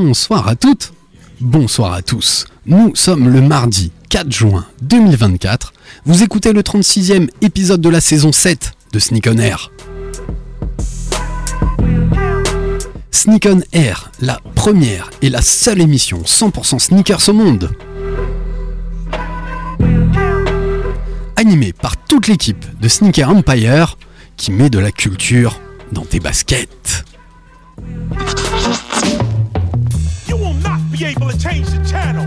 Bonsoir à toutes, bonsoir à tous. Nous sommes le mardi 4 juin 2024. Vous écoutez le 36e épisode de la saison 7 de Sneak On Air. Sneak On Air, la première et la seule émission 100% sneakers au monde. Animée par toute l'équipe de Sneaker Empire qui met de la culture dans tes baskets. You will not be able to change the channel.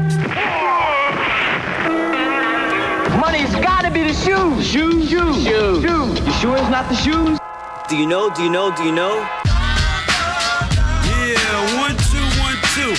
Money's gotta be the shoes. Shoes. You sure it's not the shoes? Do you know? Yeah, 1, 2, 1, 2.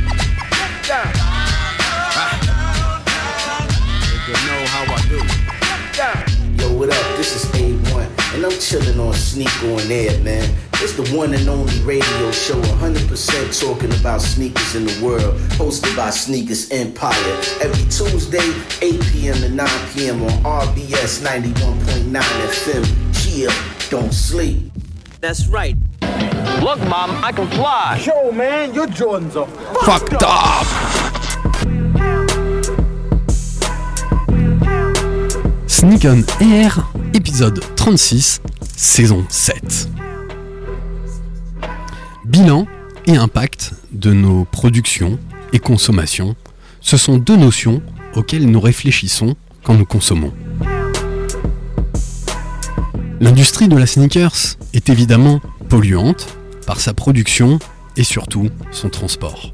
You know how I do. Yo, what up? This is A1, and I'm chillin' on Sneak On Air, man. It's the one and only radio show 100% talking about sneakers in the world, hosted by Sneakers Empire. Every Tuesday, 8 p.m. to 9 p.m. on RBS 91.9 FM. Chill, don't sleep. That's right. Look, Mom, I can fly. Yo, man, your Jordans are Fucked up. Sneak On Air, épisode 36, saison 7. Bilan et impact de nos productions et consommations, ce sont deux notions auxquelles nous réfléchissons quand nous consommons. L'industrie de la sneakers est évidemment polluante par sa production et surtout son transport.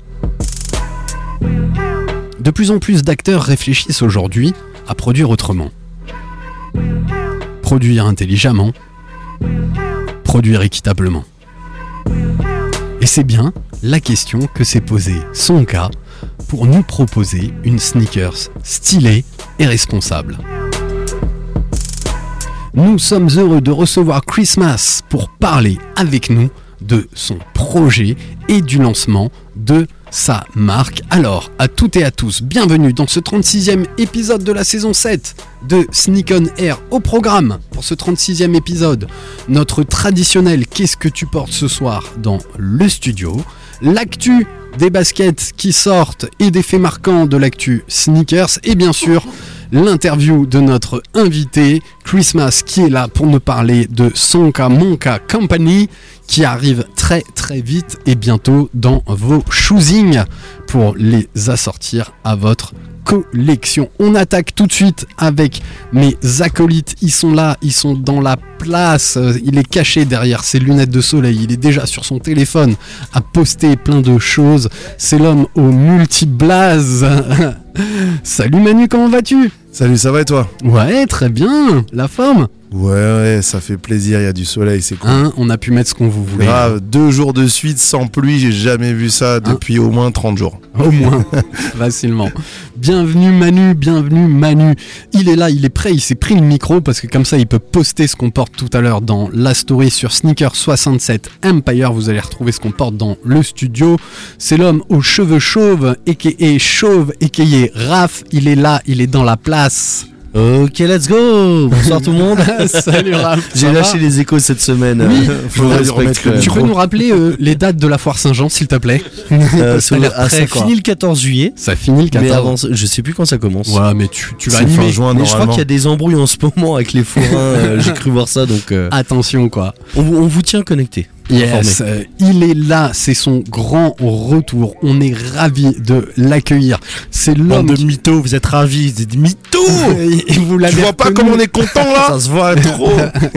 De plus en plus d'acteurs réfléchissent aujourd'hui à produire autrement. Produire intelligemment, produire équitablement. Et c'est bien la question que s'est posée Sonka pour nous proposer une sneakers stylée et responsable. Nous sommes heureux de recevoir Christmas pour parler avec nous de son projet et du lancement de sa marque. Alors, à toutes et à tous, bienvenue dans ce 36e épisode de la saison 7 de Sneak On Air. Au programme, pour ce 36e épisode, notre traditionnel « Qu'est-ce que tu portes ce soir ?» dans le studio, l'actu des baskets qui sortent et des faits marquants de l'actu sneakers, et bien sûr, l'interview de notre invité, Christmas, qui est là pour nous parler de Sonka Monka Company, qui arrive très très vite et bientôt dans vos shoesings pour les assortir à votre collection. On attaque tout de suite avec mes acolytes, ils sont là, ils sont dans la place, il est caché derrière ses lunettes de soleil, il est déjà sur son téléphone à poster plein de choses, c'est l'homme au multi-blaze. Salut Manu, comment vas-tu ? Salut, ça va et toi ? Ouais, très bien, la forme ? Ouais, ça fait plaisir, il y a du soleil, c'est cool. Hein, on a pu mettre ce qu'on vous voulait. Grave, 2 jours de suite sans pluie, j'ai jamais vu ça depuis au moins 30 jours. Au moins, facilement. Bienvenue Manu. Il est là, il est prêt, il s'est pris le micro parce que comme ça il peut poster ce qu'on porte tout à l'heure dans la story sur Sneaker67 Empire. Vous allez retrouver ce qu'on porte dans le studio. C'est l'homme aux cheveux chauves, a.k.a. chauve, a.k.a. Raph. Il est là, il est dans la place. Ok, let's go. Bonsoir tout le monde. Salut Raph. J'ai lâché les échos cette semaine. Oui. Tu peux nous nous rappeler les dates de la foire Saint-Jean, s'il te plaît ? Ça finit le 14 juillet. Ça finit le 14. Mais avant, je sais plus quand ça commence. Ouais, mais tu vas C'est fin animer. juin Mais je crois normalement. qu'il y a des embrouilles en ce moment avec les forains. J'ai cru voir ça, donc Attention quoi. on vous tient connecté. Yes, il est là, c'est son grand retour. On est ravis de l'accueillir. C'est l'homme Bande de mythos, vous êtes ravis, vous êtes des mythos. Et vous l'avez Tu vois pas reconnu. comme on est content là ? Ça se voit trop.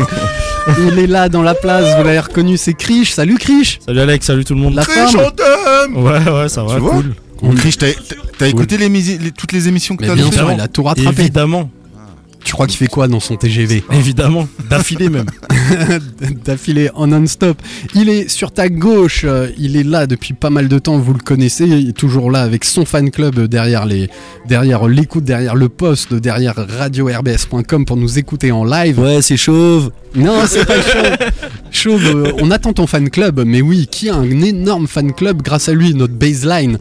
Il est là dans la place, vous l'avez reconnu, c'est Krish. Salut Krish. Salut Alex, salut tout le monde. La Très forme. gentil. Ouais, ça va, Tu vois cool. On Chris, t'as écouté toutes les émissions que Mais t'as bien fait sûr, il a tout rattrapé. Évidemment, Tu crois qu'il fait quoi dans son TGV ? évidemment, d'affilée même. D'affilée en non-stop. Il est sur ta gauche, il est là depuis pas mal de temps, vous le connaissez, il est toujours là avec son fan club derrière l'écoute, derrière le poste, derrière radio-rbs.com pour nous écouter en live. Ouais, c'est chauve. Non, c'est pas Chauve. Chauve, on attend ton fan club, mais oui, qui a un énorme fan club grâce à lui, notre baseline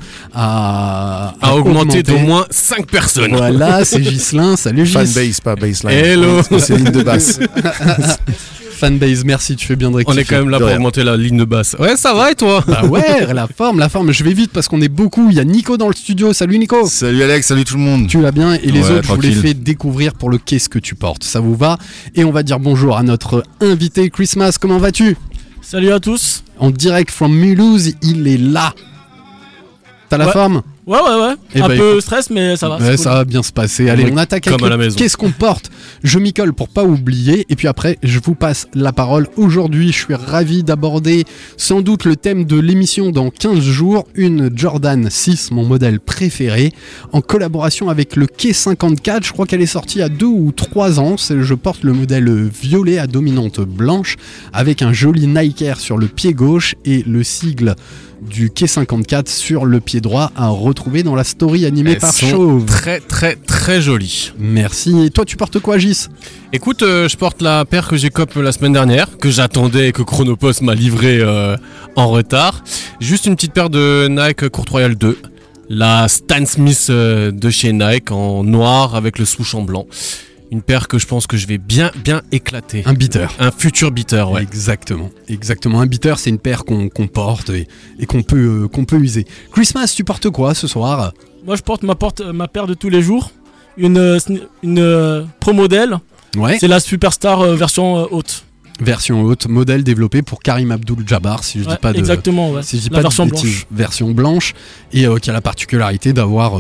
a augmenté d'au moins 5 personnes. Voilà, c'est Ghislain, salut Gis. Fanbase, pas baseline. Hello. C'est une ligne de basse. fanbase, merci, tu fais bien de On rectifier. est quand même là De pour rien. augmenter la ligne de basse. Ouais, ça va et toi? Bah ouais, la forme, je vais vite parce qu'on est beaucoup. Il y a Nico dans le studio, salut Nico. Salut Alex, salut tout le monde. Tu vas bien, et les Ouais, autres, je vous les tranquille. fais découvrir pour le qu'est-ce que tu portes. Ça vous va? Et on va dire bonjour à notre invité Christmas. Comment vas-tu? Salut à tous. En direct from Mulhouse, il est là. T'as la Ouais. forme? Ouais. Eh Un bah, peu écoute. stress, mais ça va. Ouais, c'est ça cool. va bien se passer. Allez, Oui, on attaque comme avec à la le maison. qu'est-ce qu'on porte. Je m'y colle pour pas oublier. Et puis après, je vous passe la parole. Aujourd'hui, je suis ravi d'aborder sans doute le thème de l'émission dans 15 jours. Une Jordan 6, mon modèle préféré, en collaboration avec le K54. Je crois qu'elle est sortie il y a 2 ou 3 ans. Je porte le modèle violet à dominante blanche avec un joli Nike Air sur le pied gauche et le sigle du K54 sur le pied droit à retrouver dans la story animée Elles par sont Chauve. très jolies. Merci. Et toi, tu portes quoi, Gis? Écoute, je porte la paire que j'ai cop la semaine dernière, que j'attendais et que Chronopost m'a livré en retard. Juste une petite paire de Nike Court Royal 2. La Stan Smith de chez Nike en noir avec le swoosh en blanc. Une paire que je pense que je vais bien éclater. Un beater. Un futur beater, ouais. Exactement. Un beater, c'est une paire qu'on porte et qu'on peut user. Christmas, tu portes quoi ce soir? Moi, je porte ma paire de tous les jours. Une Pro Model. Ouais. C'est la Superstar version haute. Version haute, modèle développé pour Karim Abdul-Jabbar, si je dis pas de. Exactement, ouais. Si je dis La pas version de bêtises. blanche. Version blanche et qui a la particularité d'avoir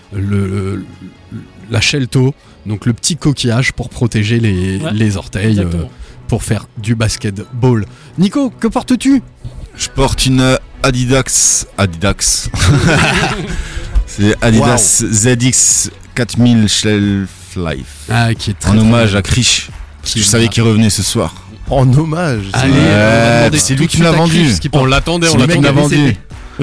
la shell toe, donc le petit coquillage pour protéger les orteils, Exactement. pour faire du basketball. Nico, que portes-tu? Je porte une Adidas. C'est Adidas ZX 4000 Shelf Life. Ah, qui est très En hommage à Krish. Parce que je savais qu'il revenait ce soir. En hommage. Allez, Ouais, on va demander c'est tout lui de qui me l'a suite à vendu. Chris ce qu'il On porte. l'attendait, C'est on le mec qui l'attendait. l'a vendu.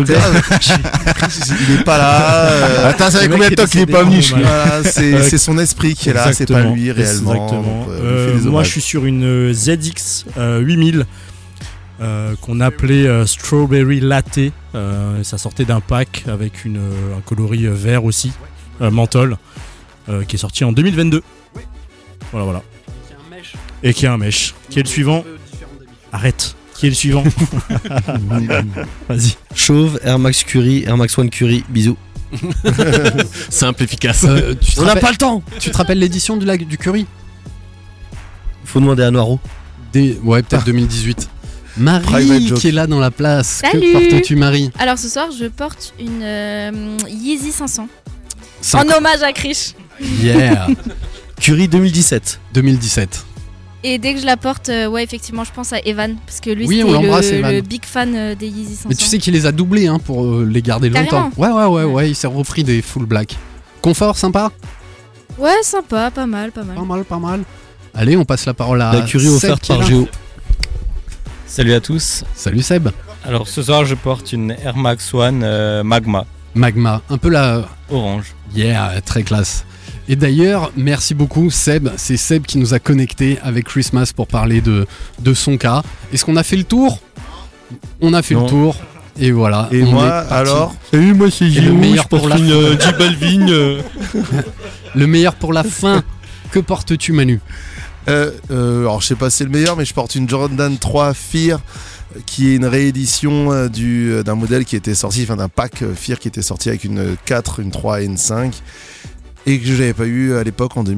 Il est pas là. Attends, ça fait Le combien de mec temps est qu'il est pas décédé, venu? Voilà, c'est son esprit qui est là, c'est pas lui réellement. Exactement. Donc, on lui fait des Moi, hommages. je suis sur une ZX 8000 qu'on appelait Strawberry Latte. Ça sortait d'un pack avec un coloris vert aussi, menthol, qui est sorti en 2022. Voilà. Et qui a un mesh. Qui est le suivant? Arrête. Qui est le suivant? Vas-y. Chauve, Air Max Curie, Air Max One Curie, bisous. Simple, efficace. Tu te On n'a rappelles- pas le temps. Tu te rappelles l'édition du Curry? Faut demander à Noiro. Ouais, peut-être 2018. Marie Private joke. qui est là dans la place. Salut. Que portes-tu, Marie? Alors ce soir, je porte une Yeezy 500 Cinq- en hommage à Krish. Yeah. Curie 2017. 2017. Et dès que je la porte, ouais, effectivement, je pense à Evan parce que lui, Oui, on l'embrasse, c'était Evan. le big fan des Yeezy 500. Mais tu sais qu'il les a doublés pour les garder Carrément. longtemps. Ouais, il s'est repris des full black. Confort, sympa? Ouais, sympa, pas mal. Pas mal. Allez, on passe la parole à La Curie Seb offerte qui est par là. Géo. Salut à tous. Salut Seb. Alors ce soir je porte une Air Max One Magma Magma, un peu la... orange. Yeah, très classe. Et d'ailleurs, merci beaucoup Seb, c'est Seb qui nous a connectés avec Christmas pour parler de son cas. Est-ce qu'on a fait le tour? On a fait Non. le tour, et voilà. Et on est moi, parti. alors Salut, moi c'est Et le meilleur pour la fin. J Balvin. Le meilleur pour la fin. Que portes-tu, Manu? alors je sais pas si c'est le meilleur, mais je porte une Jordan 3 Fear qui est une réédition d'un modèle qui était sorti, enfin d'un pack Fear qui était sorti avec une 4, une 3 et une 5 et que j'avais pas eu à l'époque en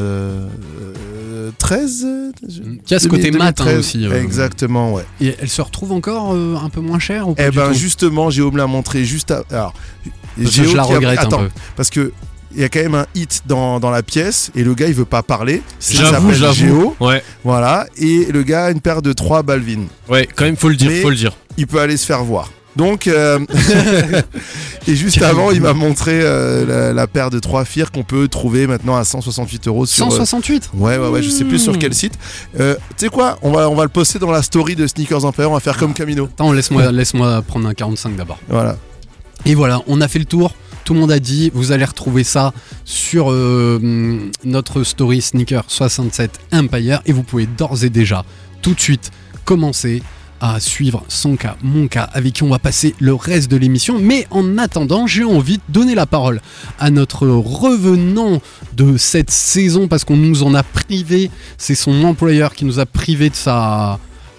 2013. Qui a ce côté mat aussi. Exactement, ouais. Et elle se retrouve encore un peu moins chère ou pas Eh du ben tout? justement, Géo me l'a montré juste alors Parce que je la regrette un peu. parce que il y a quand même un hit dans la pièce et le gars il veut pas parler. J'avoue. Géo, Ouais, voilà, et le gars a une paire de 3 Balvin. ouais, quand même, faut le dire, Mais- faut le dire. Il peut aller se faire voir. Donc, et juste avant, il m'a montré la paire de 3 Fear qu'on peut trouver maintenant à 168 € sur. 168. Ouais, je sais plus sur quel site. Tu sais quoi, on va le poster dans la story de Sneakers Empire. On va faire comme Camino. Attends, laisse-moi prendre un 45 d'abord. Voilà. Et voilà, on a fait le tour. Tout le monde a dit, vous allez retrouver ça sur notre story Sneaker 67 Empire et vous pouvez d'ores et déjà, tout de suite, commencer à suivre son cas, mon cas, avec qui on va passer le reste de l'émission. Mais en attendant, j'ai envie de donner la parole à notre revenant de cette saison, parce qu'on nous en a privé. C'est son employeur qui nous a privé de sa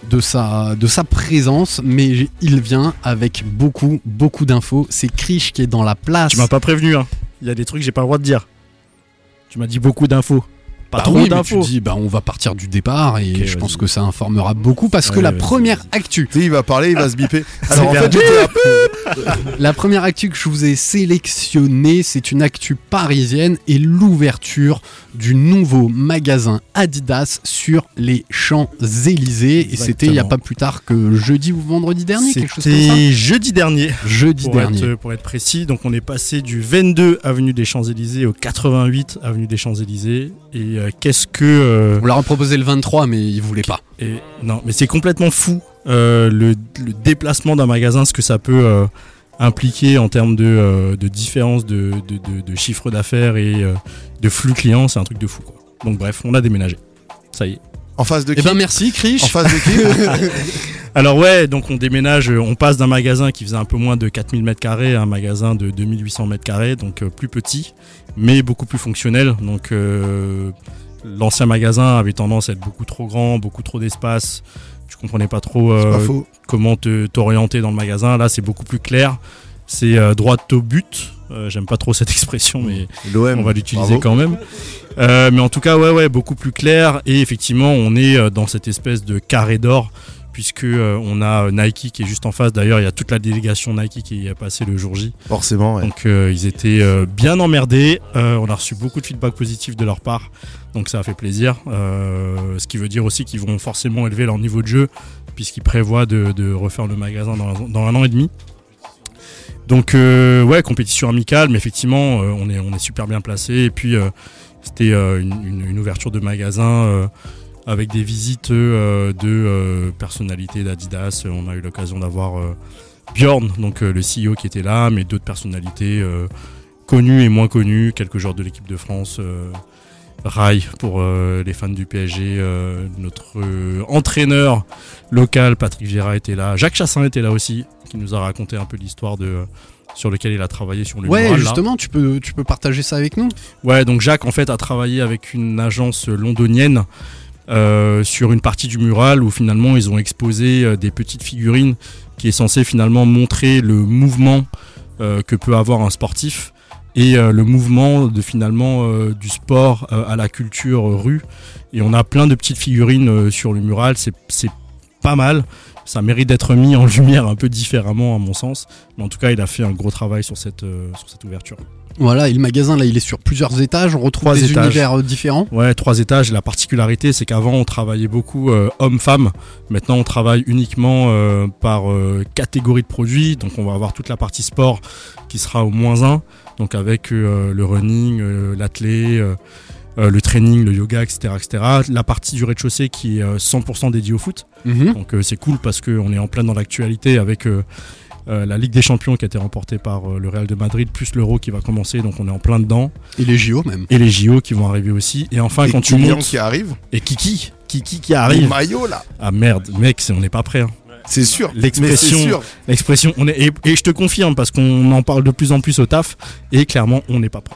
présence, mais il vient avec beaucoup d'infos. C'est Krish qui est dans la place. Tu m'as pas prévenu, hein. Il y a des trucs que j'ai pas le droit de dire. Tu m'as dit beaucoup d'infos. Pas Bah trop oui, mais d'infos. tu dis, on va partir du départ et Ok, je pense vas-y. que ça informera beaucoup parce que Ouais, la vas-y. première actu. Tu sais, il va parler, il va se biper. Alors en C'est fait, perdu. La première actu que je vous ai sélectionnée, c'est une actu parisienne et l'ouverture du nouveau magasin Adidas sur les Champs-Élysées. Et c'était il n'y a pas plus tard que jeudi ou vendredi dernier, quelque chose comme ça. C'était jeudi dernier. Jeudi dernier. Pour être précis, donc on est passé du 22 avenue des Champs-Élysées au 88 avenue des Champs-Élysées. Et qu'est-ce que... On leur a proposé le 23, mais ils voulaient pas. Et, non, mais c'est complètement fou le déplacement d'un magasin, ce que ça peut impliquer en termes de différence de chiffre d'affaires et de flux clients. C'est un truc de fou, quoi. Donc bref, on a déménagé. Ça y est. En face de qui? Eh ben merci, Krish. En face de qui? Alors ouais, donc on déménage, on passe d'un magasin qui faisait un peu moins de 4000 m² à un magasin de 2800 m², donc plus petit, mais beaucoup plus fonctionnel. Donc l'ancien magasin avait tendance à être beaucoup trop grand, beaucoup trop d'espace. Tu comprenais pas trop pas faux. comment t'orienter dans le magasin. Là, c'est beaucoup plus clair. C'est droit au but. J'aime pas trop cette expression, mais L'OM, on va l'utiliser bravo. quand même. Mais en tout cas, ouais, beaucoup plus clair. Et effectivement, on est dans cette espèce de carré d'or, puisque on a Nike qui est juste en face. D'ailleurs, il y a toute la délégation Nike qui est passée le jour J. Forcément, ouais. Donc ils étaient bien emmerdés. On a reçu beaucoup de feedback positif de leur part. Donc ça a fait plaisir. Ce qui veut dire aussi qu'ils vont forcément élever leur niveau de jeu, puisqu'ils prévoient de refaire le magasin dans 1 an et demi. Donc ouais, compétition amicale, mais effectivement on est super bien placé. Et puis c'était une ouverture de magasin avec des visites de personnalités d'Adidas. On a eu l'occasion d'avoir Bjorn, donc le CEO qui était là, mais d'autres personnalités connues et moins connues, quelques joueurs de l'équipe de France, Rai pour les fans du PSG, notre entraîneur local Patrick Vieira était là, Jacques Chassin était là aussi, qui nous a raconté un peu l'histoire sur lequel il a travaillé sur le mural. Ouais, justement, tu peux partager ça avec nous. Ouais, donc Jacques en fait a travaillé avec une agence londonienne sur une partie du mural où finalement ils ont exposé des petites figurines qui est censé finalement montrer le mouvement que peut avoir un sportif et le mouvement de finalement du sport à la culture rue. Et on a plein de petites figurines sur le mural, c'est pas mal. Ça mérite d'être mis en lumière un peu différemment à mon sens. Mais en tout cas, il a fait un gros travail sur cette ouverture. Voilà, et le magasin là il est sur plusieurs étages, on retrouve 3 des étages. univers différents. Ouais, 3 étages. La particularité, c'est qu'avant on travaillait beaucoup hommes-femmes. Maintenant on travaille uniquement par catégorie de produits. Donc on va avoir toute la partie sport qui sera au -1. Donc avec le running, l'athlé, le training, le yoga, etc., etc. La partie du rez-de-chaussée qui est 100% dédiée au foot. Donc c'est cool parce qu'on est en plein dans l'actualité avec la Ligue des Champions qui a été remportée par le Real de Madrid, plus l'Euro qui va commencer, donc on est en plein dedans. Et les JO même. Et les JO qui vont arriver aussi. Et enfin, Et quand tu Kylian montes... qui arrive. Et Kiki qui arrive. Le maillot là. Ah merde, mec, on n'est pas prêt. Hein. C'est sûr. L'expression, Mais c'est sûr. l'expression, on est et je te confirme parce qu'on en parle de plus en plus au taf et clairement on n'est pas prêt.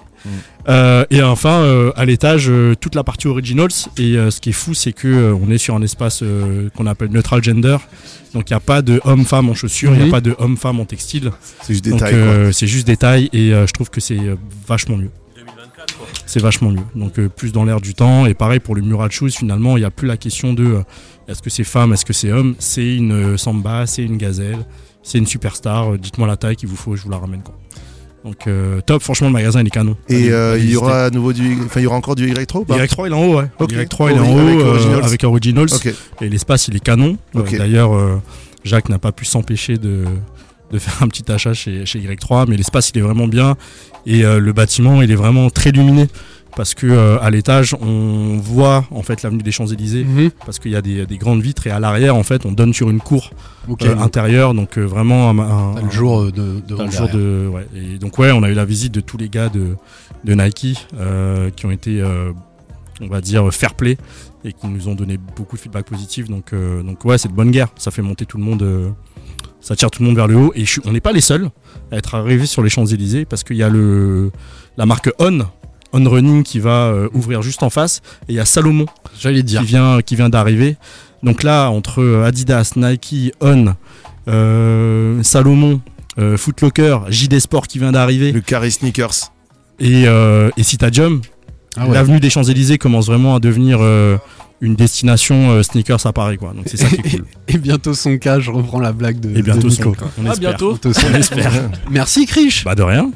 Et enfin à l'étage toute la partie originals et ce qui est fou c'est que on est sur un espace qu'on appelle neutral gender, donc il n'y a pas de homme-femme en chaussures, il n'y a pas de homme-femme en textile, c'est juste des donc, tailles quoi. c'est juste des tailles et je trouve que c'est vachement mieux. C'est vachement mieux, donc plus dans l'air du temps. Et pareil pour le mural shoes, finalement il n'y a plus la question de est-ce que c'est femme, est-ce que c'est homme, c'est une samba, c'est une gazelle, c'est une superstar, dites-moi la taille qu'il vous faut, je vous la ramène quoi. Donc top, franchement le magasin il est canon. Et Allez il y aura visiter. à nouveau il y aura encore du Y3 ou pas? Y3 il est en haut, ouais. Ok. Y3 il est en Avec haut Originals. avec Originals. Ok. Et l'espace il est canon. Ok. D'ailleurs Jacques n'a pas pu s'empêcher de faire un petit achat chez Y3, mais l'espace il est vraiment bien et le bâtiment il est vraiment très luminé. Parce que à l'étage on voit en fait l'avenue des Champs-Élysées parce qu'il y a des grandes vitres et à l'arrière en fait on donne sur une cour intérieure, donc vraiment T'as le jour de t'as le jour de ouais. Et donc ouais on a eu la visite de tous les gars de Nike qui ont été on va dire, fair play et qui nous ont donné beaucoup de feedback positif. Donc ouais, c'est de bonne guerre. Ça fait monter tout le monde, ça tire tout le monde vers le haut. Et on n'est pas les seuls à être arrivés sur les Champs-Élysées parce qu'il y a la marque On Running qui va ouvrir juste en face. Et il y a Salomon qui vient d'arriver. Donc là, entre Adidas, Nike, On, Salomon, Foot Locker, JD Sport qui vient d'arriver, le Carré Sneakers et Citadium, l'avenue des Champs-Élysées commence vraiment à devenir une destination sneakers à Paris, quoi. Donc c'est ça qui est cool. Et bientôt son cas, je reprends la blague de bientôt Nico. On espère. Bientôt. On espère. Merci Krish. Bah de rien.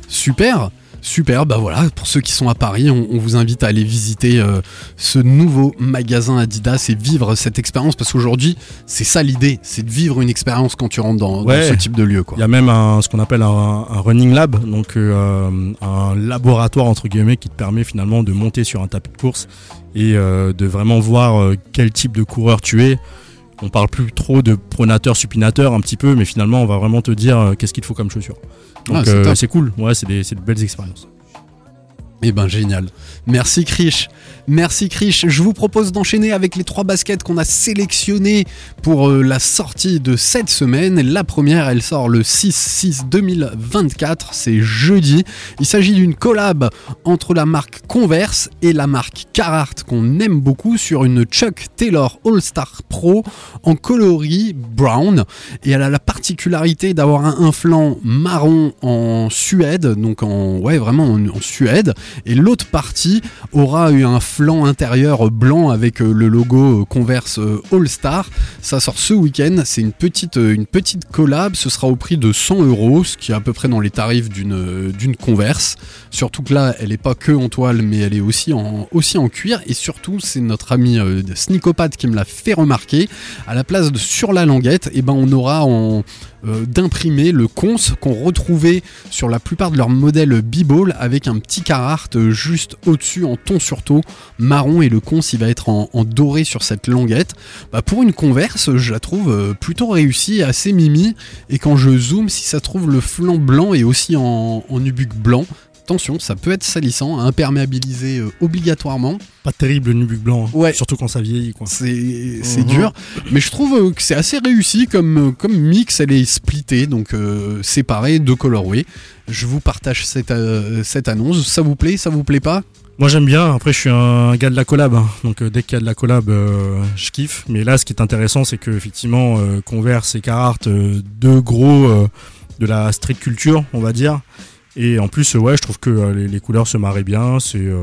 Super, bah voilà, pour ceux qui sont à Paris, on vous invite à aller visiter ce nouveau magasin Adidas et vivre cette expérience, parce qu'aujourd'hui, c'est ça l'idée, c'est de vivre une expérience quand tu rentres dans ce type de lieu, quoi. Il y a même ce qu'on appelle un running lab, donc un laboratoire entre guillemets qui te permet finalement de monter sur un tapis de course et de vraiment voir quel type de coureur tu es. On parle plus trop de pronateur, supinateur un petit peu, mais finalement on va vraiment te dire qu'est-ce qu'il te faut comme chaussures. Donc c'est cool, ouais, c'est de belles expériences. Eh ben génial. Merci Krish. Je vous propose d'enchaîner avec les 3 baskets qu'on a sélectionnées pour la sortie de cette semaine. La première, elle sort le 6/6/2024, c'est jeudi. Il s'agit d'une collab entre la marque Converse et la marque Carhartt qu'on aime beaucoup sur une Chuck Taylor All-Star Pro en coloris brown. Et elle a la particularité d'avoir un flanc marron en suède, donc vraiment en suède. Et l'autre partie aura eu un flanc intérieur blanc avec le logo Converse All-Star. Ça sort ce week-end, c'est une petite collab, ce sera au prix de 100€, ce qui est à peu près dans les tarifs d'une Converse. Surtout que là, elle n'est pas que en toile, mais elle est aussi en cuir. Et surtout, c'est notre ami Sneakopathe qui me l'a fait remarquer. À la place de sur la languette, on aura d'imprimer le cons qu'on retrouvait sur la plupart de leurs modèles B-Ball avec un petit Carhartt juste au-dessus en ton sur taux marron, et le cons il va être en doré sur cette languette. Pour une Converse, je la trouve plutôt réussie, assez mimi, et quand je zoome, si ça trouve, le flanc blanc est aussi en nubuck blanc. Attention, ça peut être salissant, à imperméabiliser obligatoirement. Pas terrible le nubuck blanc, surtout quand ça vieillit, quoi. C'est dur, mais je trouve que c'est assez réussi comme mix. Elle est splittée, donc séparée, 2 colorways. Je vous partage cette annonce. Ça vous plaît pas? Moi j'aime bien, après je suis un gars de la collab, hein. Donc dès qu'il y a de la collab, je kiffe. Mais là ce qui est intéressant, c'est que effectivement Converse et Carhartt, 2 gros de la street culture, on va dire. Et en plus, je trouve que les couleurs se marient bien,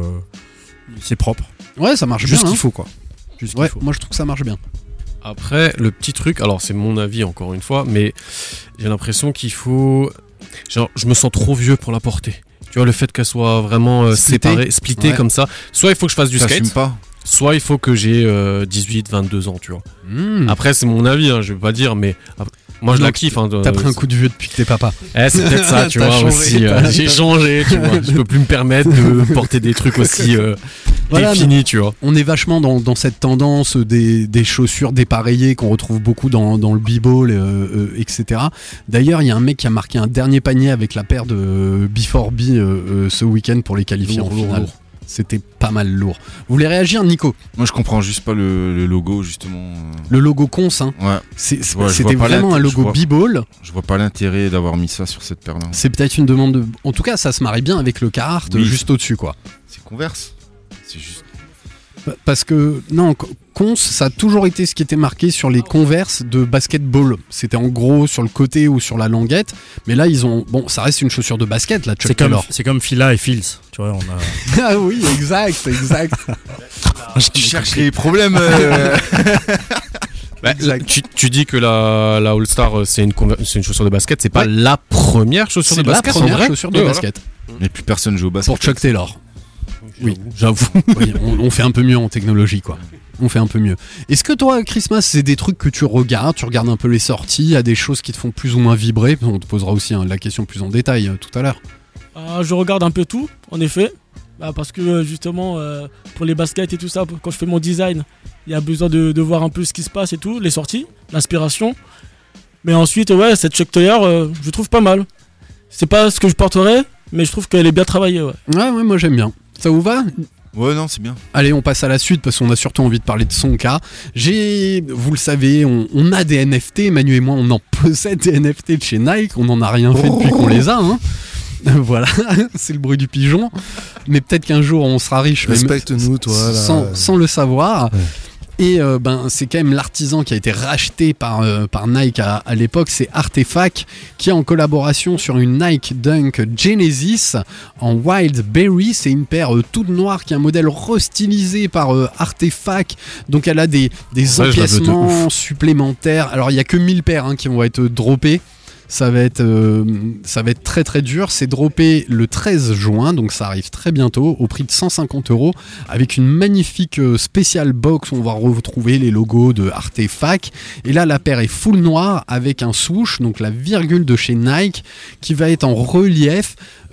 c'est propre. Ouais, ça marche juste bien. Juste qu'il faut, quoi. Moi je trouve que ça marche bien. Après, le petit truc, alors c'est mon avis encore une fois, mais j'ai l'impression qu'il faut... Genre, je me sens trop vieux pour la porter. Tu vois, le fait qu'elle soit vraiment séparée, splittée comme ça. Soit il faut que je fasse du skate, soit il faut que j'ai 18, 22 ans, tu vois. Après, c'est mon avis, hein, je vais pas dire, mais... Moi je la kiffe. Hein, t'as pris un coup de vieux depuis que t'es papa. C'est peut-être ça, tu vois, aussi. J'ai changé, tu vois. Je peux plus me permettre de porter des trucs aussi définis, tu vois. On est vachement dans cette tendance des chaussures dépareillées qu'on retrouve beaucoup dans le b-ball, etc. D'ailleurs, il y a un mec qui a marqué un dernier panier avec la paire de B4B ce week-end pour les qualifier en finale. C'était pas mal lourd. Vous voulez réagir, Nico? Moi, je comprends juste pas le logo, justement. Le logo cons, hein. Ouais. C'était vraiment un logo B-Ball. Je vois pas l'intérêt d'avoir mis ça sur cette paire-là. C'est peut-être une demande de... En tout cas, ça se marie bien avec le Carhartt juste au-dessus, quoi. C'est Converse. C'est juste... Parce que, non, cons, ça a toujours été ce qui était marqué sur les Converse de basketball. C'était en gros sur le côté ou sur la languette. Mais là, ils ont... Bon, ça reste une chaussure de basket, là, Chuck Taylor. C'est comme Fila et Fields. Tu vois, on a... Ah oui, exact. Tu cherches les problèmes. Tu dis que la All-Star c'est une chaussure de basket, c'est pas la première chaussure de basket. C'est la première chaussure de basket. Mais plus personne joue au basket. Pour Chuck Taylor. Oui, j'avoue. Oui, on fait un peu mieux en technologie, quoi. On fait un peu mieux. Est-ce que toi, Christmas, c'est des trucs que tu regardes un peu les sorties, il y a des choses qui te font plus ou moins vibrer? On te posera aussi la question plus en détail tout à l'heure. Je regarde un peu tout, en effet. Parce que justement, pour les baskets et tout ça, quand je fais mon design, il y a besoin de voir un peu ce qui se passe et tout, les sorties, l'inspiration. Mais ensuite, cette Chuck Taylor, je trouve pas mal. C'est pas ce que je porterais, mais je trouve qu'elle est bien travaillée. Ouais, moi j'aime bien. Ça vous va? Ouais, non, c'est bien. Allez, on passe à la suite parce qu'on a surtout envie de parler de Sonka. Vous le savez, on a des NFT, Manu et moi, on en possède des NFT de chez Nike, on n'en a rien fait depuis qu'on les a, hein. Voilà, c'est le bruit du pigeon. Mais peut-être qu'un jour on sera riche. Respecte-nous, toi. Là. Sans le savoir. Ouais. Et c'est quand même l'artisan qui a été racheté par Nike à l'époque, c'est Artefact, qui est en collaboration sur une Nike Dunk Genesis en Wild Berry. C'est une paire toute noire qui est un modèle restylisé par Artefact. Donc elle a des empiècements supplémentaires. Alors il n'y a que 1000 paires qui vont être droppées. Ça va être très très dur. C'est droppé le 13 juin, donc ça arrive très bientôt, au prix de 150 €, avec une magnifique spécial box où on va retrouver les logos de Artefact. Et là, la paire est full noire avec un swoosh, donc la virgule de chez Nike, qui va être en relief,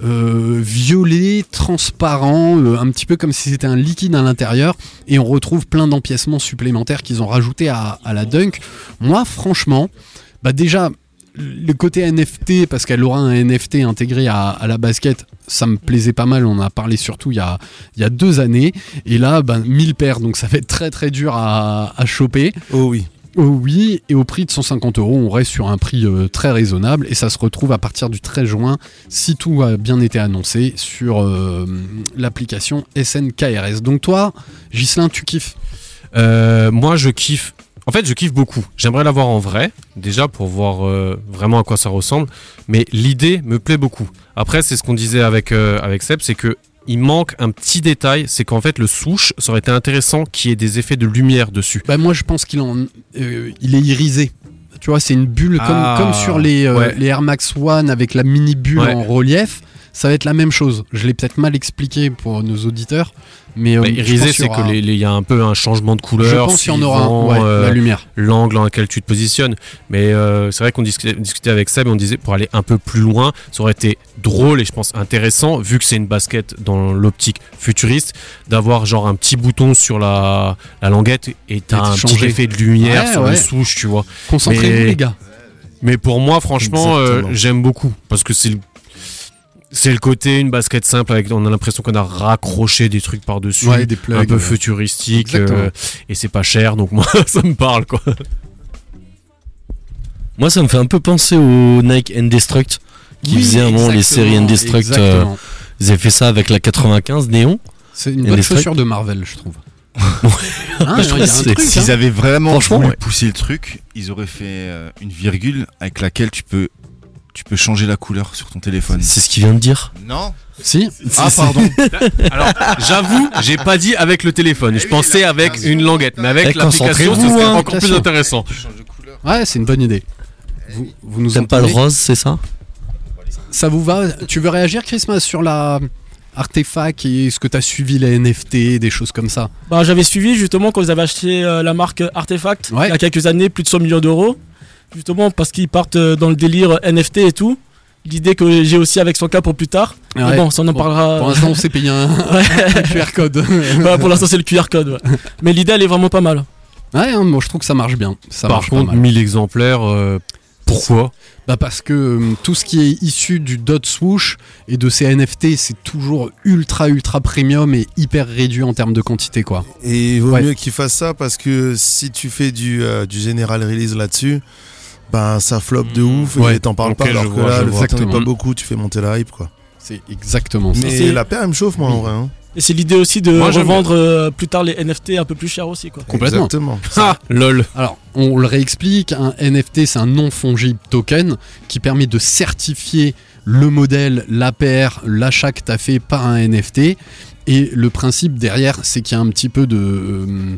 violet, transparent, un petit peu comme si c'était un liquide à l'intérieur. Et on retrouve plein d'empiècements supplémentaires qu'ils ont rajoutés à la Dunk. Moi, franchement, déjà... Le côté NFT, parce qu'elle aura un NFT intégré à la basket, ça me plaisait pas mal. On en a parlé surtout il y a 2 années. Et là, 1000 paires, donc ça va être très très dur à choper. Oh oui. Oh oui, et au prix de 150 €, on reste sur un prix très raisonnable. Et ça se retrouve à partir du 13 juin, si tout a bien été annoncé, sur l'application SNKRS. Donc toi, Ghislain, tu kiffes? Moi, je kiffe. En fait, je kiffe beaucoup. J'aimerais l'avoir en vrai, déjà pour voir vraiment à quoi ça ressemble. Mais l'idée me plaît beaucoup. Après, c'est ce qu'on disait avec Seb, c'est que il manque un petit détail, c'est qu'en fait le swoosh, ça aurait été intéressant qu'il y ait des effets de lumière dessus. Moi, je pense qu'il est irisé. Tu vois, c'est une bulle comme sur les Air Max One avec la mini bulle en relief. Ça va être la même chose. Je l'ai peut-être mal expliqué pour nos auditeurs. Mais irisé, c'est qu'il y a un peu un changement de couleur. Je pense qu'il y en aura la lumière. L'angle dans lequel tu te positionnes. Mais c'est vrai qu'on discutait avec Seb et on disait pour aller un peu plus loin, ça aurait été drôle et je pense intéressant, vu que c'est une basket dans l'optique futuriste, d'avoir genre un petit bouton sur la languette et t'as un petit effet de lumière sur le swoosh, tu vois. Concentrez-vous les gars. Mais pour moi, franchement, j'aime beaucoup parce que c'est le côté une basket simple avec on a l'impression qu'on a raccroché des trucs par-dessus, des plugs, un peu futuristiques et c'est pas cher, donc moi ça me parle quoi. Moi ça me fait un peu penser au Nike Indestruct qui faisait un moment les séries Indestruct. Ils avaient fait ça avec la 95 néon. C'est une bonne chaussure de Marvel, je trouve. S'ils avaient vraiment voulu pousser le truc, ils auraient fait une virgule avec laquelle tu peux changer la couleur sur ton téléphone. C'est ce qu'il vient de dire. Non. Si. Ah pardon. Alors j'avoue, j'ai pas dit avec le téléphone. Je pensais avec une languette, mais avec l'application, ce serait encore plus intéressant. Ouais, c'est une bonne idée. Vous nous T'aimes pas le rose, c'est ça? Ça vous va? Tu veux réagir, Christmas, sur la Artefact et est-ce que tu as suivi les NFT, des choses comme ça? J'avais suivi justement quand ils avaient acheté la marque Artefact il y a quelques années, plus de 100 millions d'euros. Justement parce qu'ils partent dans le délire NFT et tout. L'idée que j'ai aussi avec son cas pour plus tard. Mais bon, ça on en parlera. Pour l'instant, on s'est payé un QR code. Pour l'instant, c'est le QR code. Ouais. Mais l'idée, elle est vraiment pas mal. Ouais, moi je trouve que ça marche bien. Par contre, 1000 exemplaires, pourquoi? Parce que tout ce qui est issu du dot swoosh et de ces NFT, c'est toujours ultra premium et hyper réduit en termes de quantité, quoi. Et il vaut mieux qu'ils fassent ça parce que si tu fais du general release là-dessus, ça flop de ouf et t'en parles pas, alors que là le fait que t'en aies pas beaucoup, tu fais monter la hype, quoi. C'est exactement ça. Mais la paire elle me chauffe moi en vrai. Et c'est l'idée aussi de revendre plus tard les NFT un peu plus cher aussi, quoi. Complètement. Exactement. Lol. Alors, on le réexplique, un NFT c'est un non-fungible token qui permet de certifier le modèle, la paire, l'achat que t'as fait par un NFT. Et le principe derrière, c'est qu'il y a un petit peu de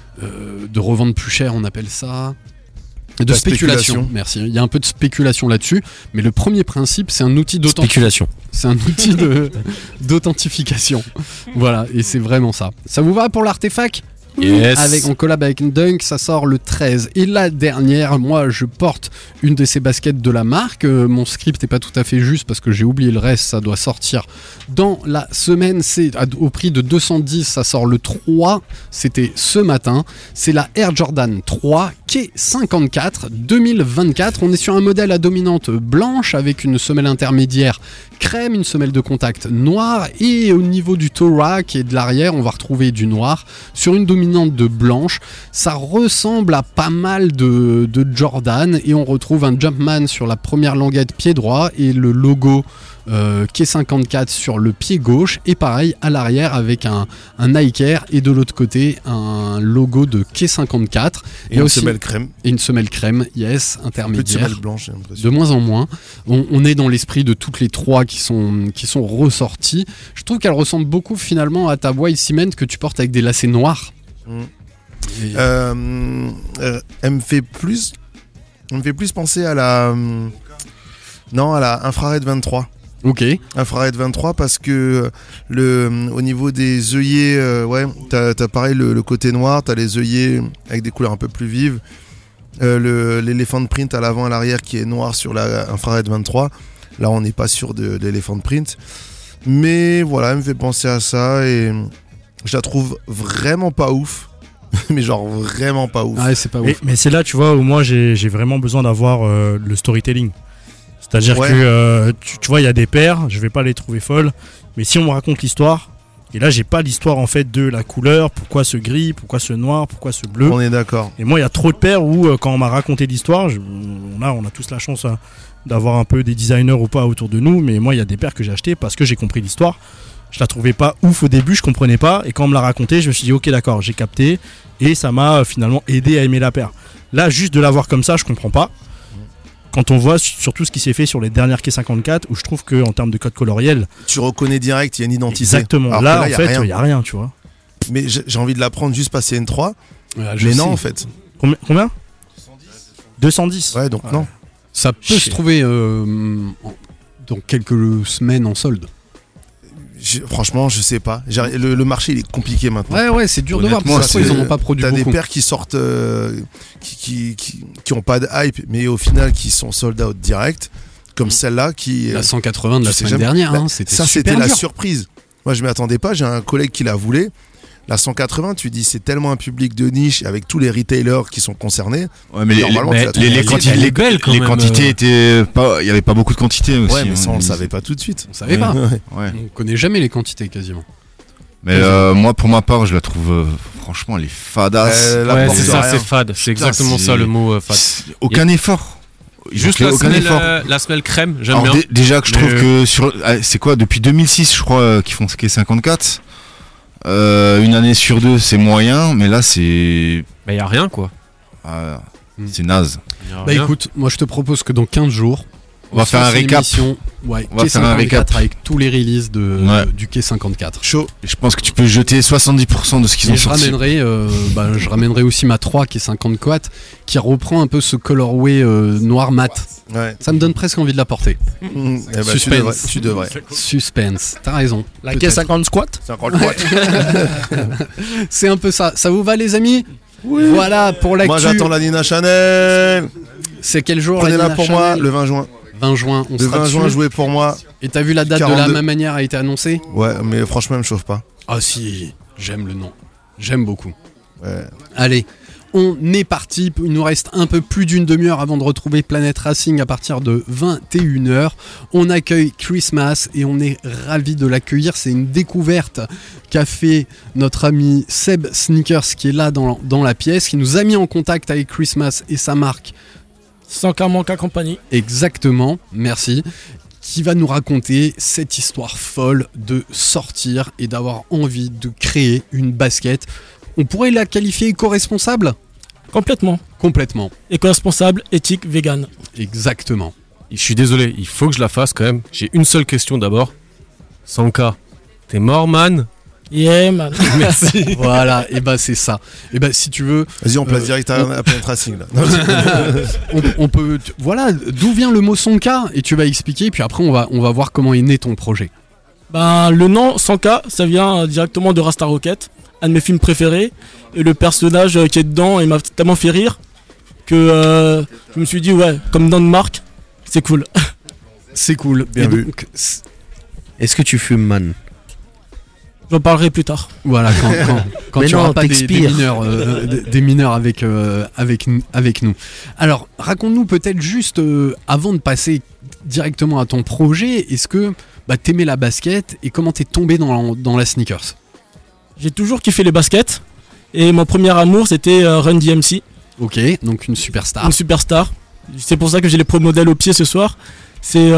revente plus cher, on appelle ça... De spéculation. Merci. Il y a un peu de spéculation là-dessus, mais le premier principe, c'est un outil d'authentification. C'est un outil d'authentification. Voilà, et c'est vraiment ça. Ça vous va pour l'Artefact? Yes. On collab avec Dunk, ça sort le 13. Et la dernière, moi je porte une de ces baskets de la marque. Mon script n'est pas tout à fait juste parce que j'ai oublié le reste, ça doit sortir dans la semaine. C'est au prix de 210, ça sort le 3. C'était ce matin. C'est la Air Jordan 3 K54 2024. On est sur un modèle à dominante blanche avec une semelle intermédiaire crème, une semelle de contact noire, et au niveau du toe rack et de l'arrière, on va retrouver du noir sur une dominante de blanche. Ça ressemble à pas mal de Jordan, et on retrouve un Jumpman sur la première languette pied droit et le logo K54 sur le pied gauche, et pareil à l'arrière avec un Nike Air, et de l'autre côté un logo de K54 et une semelle crème. Et une semelle crème, yes, intermédiaire. Semelle blanche, j'ai l'impression. De moins en moins. On est dans l'esprit de toutes les trois qui sont ressorties. Je trouve qu'elle ressemble beaucoup finalement à ta White Cement que tu portes avec des lacets noirs. Elle me fait plus penser à la Infrared 23. Ok. Infrared 23 parce que au niveau des œillets, t'as pareil le côté noir, t'as les œillets avec des couleurs un peu plus vives. L'Elephant Print à l'avant et à l'arrière qui est noir sur la Infrared 23. Là, on n'est pas sur de l'Elephant Print. Mais voilà, elle me fait penser à ça et je la trouve vraiment pas ouf. Mais genre vraiment pas ouf. Ouais, c'est pas ouf. Mais c'est là, tu vois, où moi j'ai vraiment besoin d'avoir le storytelling. C'est-à-dire que tu vois, il y a des paires, je vais pas les trouver folles, mais si on me raconte l'histoire, et là j'ai pas l'histoire en fait de la couleur, pourquoi ce gris, pourquoi ce noir, pourquoi ce bleu. On est d'accord. Et moi il y a trop de paires où quand on m'a raconté l'histoire, on a tous la chance d'avoir un peu des designers ou pas autour de nous, mais moi il y a des paires que j'ai achetées parce que j'ai compris l'histoire. Je la trouvais pas ouf au début, je comprenais pas, et quand on me l'a raconté, je me suis dit ok d'accord, j'ai capté, et ça m'a finalement aidé à aimer la paire. Là juste de la voir comme ça, je comprends pas. Quand on voit surtout ce qui s'est fait sur les dernières K54, où je trouve qu'en termes de code coloriel, tu reconnais direct, il y a une identité. Exactement. Alors là, en fait, il n'y a rien, tu vois. Mais j'ai envie de la prendre juste passer N3. Mais non, en fait. Combien 210. Ouais, donc non. Ça peut se trouver dans quelques semaines en solde. Franchement, je sais pas. Le marché il est compliqué maintenant. Ouais, c'est dur de voir. Parce qu'ils en ont pas produit beaucoup. T'as des paires qui sortent, qui ont pas de hype, mais au final qui sont sold out direct, comme celle-là qui. La 180 de la semaine dernière, c'était la surprise. Moi, je m'y attendais pas. J'ai un collègue qui la voulait. La 180, tu dis, c'est tellement un public de niche avec tous les retailers qui sont concernés. Ouais, mais les quantités étaient pas. Il y avait pas beaucoup de quantités aussi. Ouais, mais ça on le savait pas tout de suite. On savait pas. Ouais. On connaît jamais les quantités quasiment. Mais moi, pour ma part, je la trouve franchement, elle est fadasse. Ouais, c'est ça, c'est fade. C'est exactement ça le mot fade. Aucun effort. Juste la semelle crème, j'aime bien. Déjà que je trouve que c'est quoi depuis 2006, je crois, qu'ils font ce qui est 54. Une année sur deux c'est moyen, mais là c'est. Bah y a rien quoi. C'est naze. Bah écoute, moi je te propose que dans 15 jours, on va faire un récap. On va faire un récap avec tous les releases du K54. Chaud. Je pense que tu peux jeter 70% de ce qu'ils ont sorti. Je ramènerai aussi ma 3 K54 qui reprend un peu ce colorway noir mat. Ouais. Ça me donne presque envie de la porter. Suspense. Tu devrais. Suspense, t'as raison. La K50 squat. C'est un peu ça. Ça vous va les amis? Oui. Voilà pour l'actu. Moi j'attends la Nina Chanel. C'est quel jour? Prenez-la pour moi, le 20 juin. 20 juin, on le sera 20 juin, jouez pour moi. Et t'as vu la date 42. De la même manière a été annoncée? Ouais, mais franchement, elle me chauffe pas. Ah si, j'aime le nom. J'aime beaucoup. Ouais. Allez, on est parti. Il nous reste un peu plus d'une demi-heure avant de retrouver Planet Racing à partir de 21h. On accueille Christmas et on est ravis de l'accueillir. C'est une découverte qu'a fait notre ami Seb Sneakers qui est là dans la pièce, qui nous a mis en contact avec Christmas et sa marque. 100K Manca Company. Exactement, merci. Qui va nous raconter cette histoire folle de sortir et d'avoir envie de créer une basket. On pourrait la qualifier éco-responsable ? Complètement. Éco-responsable, éthique, vegan. Exactement. Je suis désolé, il faut que je la fasse quand même. J'ai une seule question d'abord. 100K, t'es mort man ? Yeah man. Merci. Voilà, et bah c'est ça. Et bah si tu veux. Vas-y, on place direct à Planet Racing là. on peut. Voilà, d'où vient le mot 100K et tu vas expliquer. Puis après on va voir comment est né ton projet. Le nom 100K, ça vient directement de Rasta Rocket, un de mes films préférés. Et le personnage qui est dedans, il m'a tellement fait rire que je me suis dit ouais, comme dans une marque, c'est cool. C'est cool. Bien vu. Est-ce que tu fumes man ? J'en parlerai plus tard. Voilà, quand Mais tu non, n'auras pas des t'expires. mineurs, des mineurs avec nous. Alors, raconte-nous peut-être juste, avant de passer directement à ton projet, est-ce que t'aimais la basket et comment t'es tombé dans la sneakers? J'ai toujours kiffé les baskets. Et mon premier amour, c'était Run DMC. Ok, donc une superstar. Une superstar. C'est pour ça que j'ai les pro modèles au pied ce soir. C'est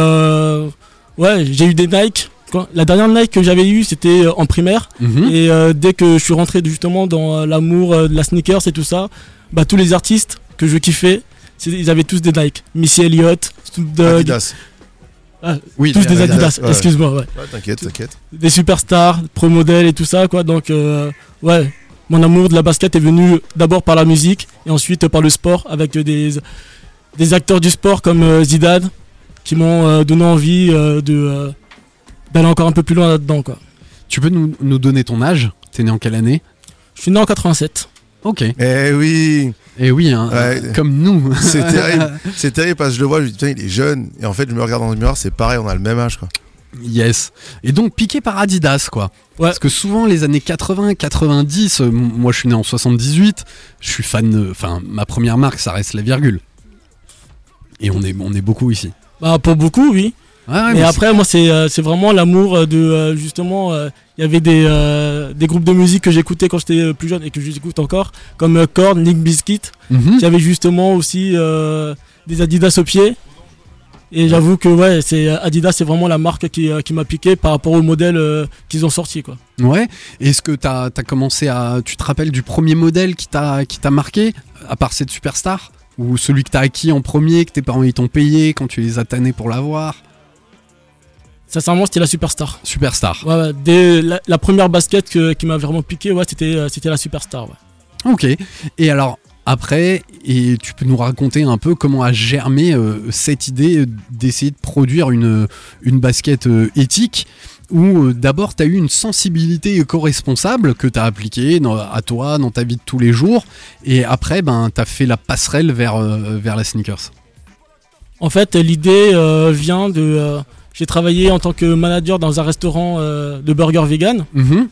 j'ai eu des Nike. La dernière Nike que j'avais eue, c'était en primaire. Et dès que je suis rentré justement dans l'amour de la sneakers et tout ça, tous les artistes que je kiffais, ils avaient tous des Nike. Missy Elliott, Snoop Dogg. Adidas. Oui, tous des Adidas, ouais. excuse-moi. Ouais. T'inquiète. Des superstars, pro modèles et tout ça, quoi. Donc, mon amour de la basket est venu d'abord par la musique et ensuite par le sport avec des acteurs du sport comme Zidane qui m'ont donné envie d'aller encore un peu plus loin là-dedans, quoi. Tu peux nous donner ton âge? T'es né en quelle année? Je suis né en 87. Ok. Eh oui, hein, comme nous. C'est terrible. C'est terrible parce que je le vois, je me dis putain, il est jeune. Et en fait, je me regarde dans le miroir, c'est pareil, on a le même âge, quoi. Yes. Et donc piqué par Adidas, quoi. Ouais. Parce que souvent les années 80, 90, moi je suis né en 78, je suis fan, ma première marque ça reste la virgule. Et on est beaucoup ici. Pour beaucoup, oui. Ouais, mais après, moi c'est vraiment l'amour de justement, il y avait des groupes de musique que j'écoutais quand j'étais plus jeune et que j'écoute encore, comme Korn, Limp Bizkit, qui avait justement aussi des Adidas au pied. Et j'avoue que c'est Adidas, c'est vraiment la marque qui m'a piqué par rapport au modèle qu'ils ont sorti, quoi. Ouais. Est-ce que t'as commencé tu te rappelles du premier modèle qui t'a marqué, à part cette superstar, ou celui que t'as acquis en premier, que tes parents ils t'ont payé quand tu les as tannés pour l'avoir? Sincèrement, c'était la superstar. Superstar. Ouais. Dès la première basket qui m'a vraiment piqué, c'était la superstar. Ouais. Ok. Et alors. Après, et tu peux nous raconter un peu comment a germé cette idée d'essayer de produire une basket éthique où d'abord tu as eu une sensibilité éco-responsable que tu as appliquée à toi, dans ta vie de tous les jours, et après tu as fait la passerelle vers la sneakers. En fait, l'idée vient de... j'ai travaillé en tant que manager dans un restaurant de burgers vegan.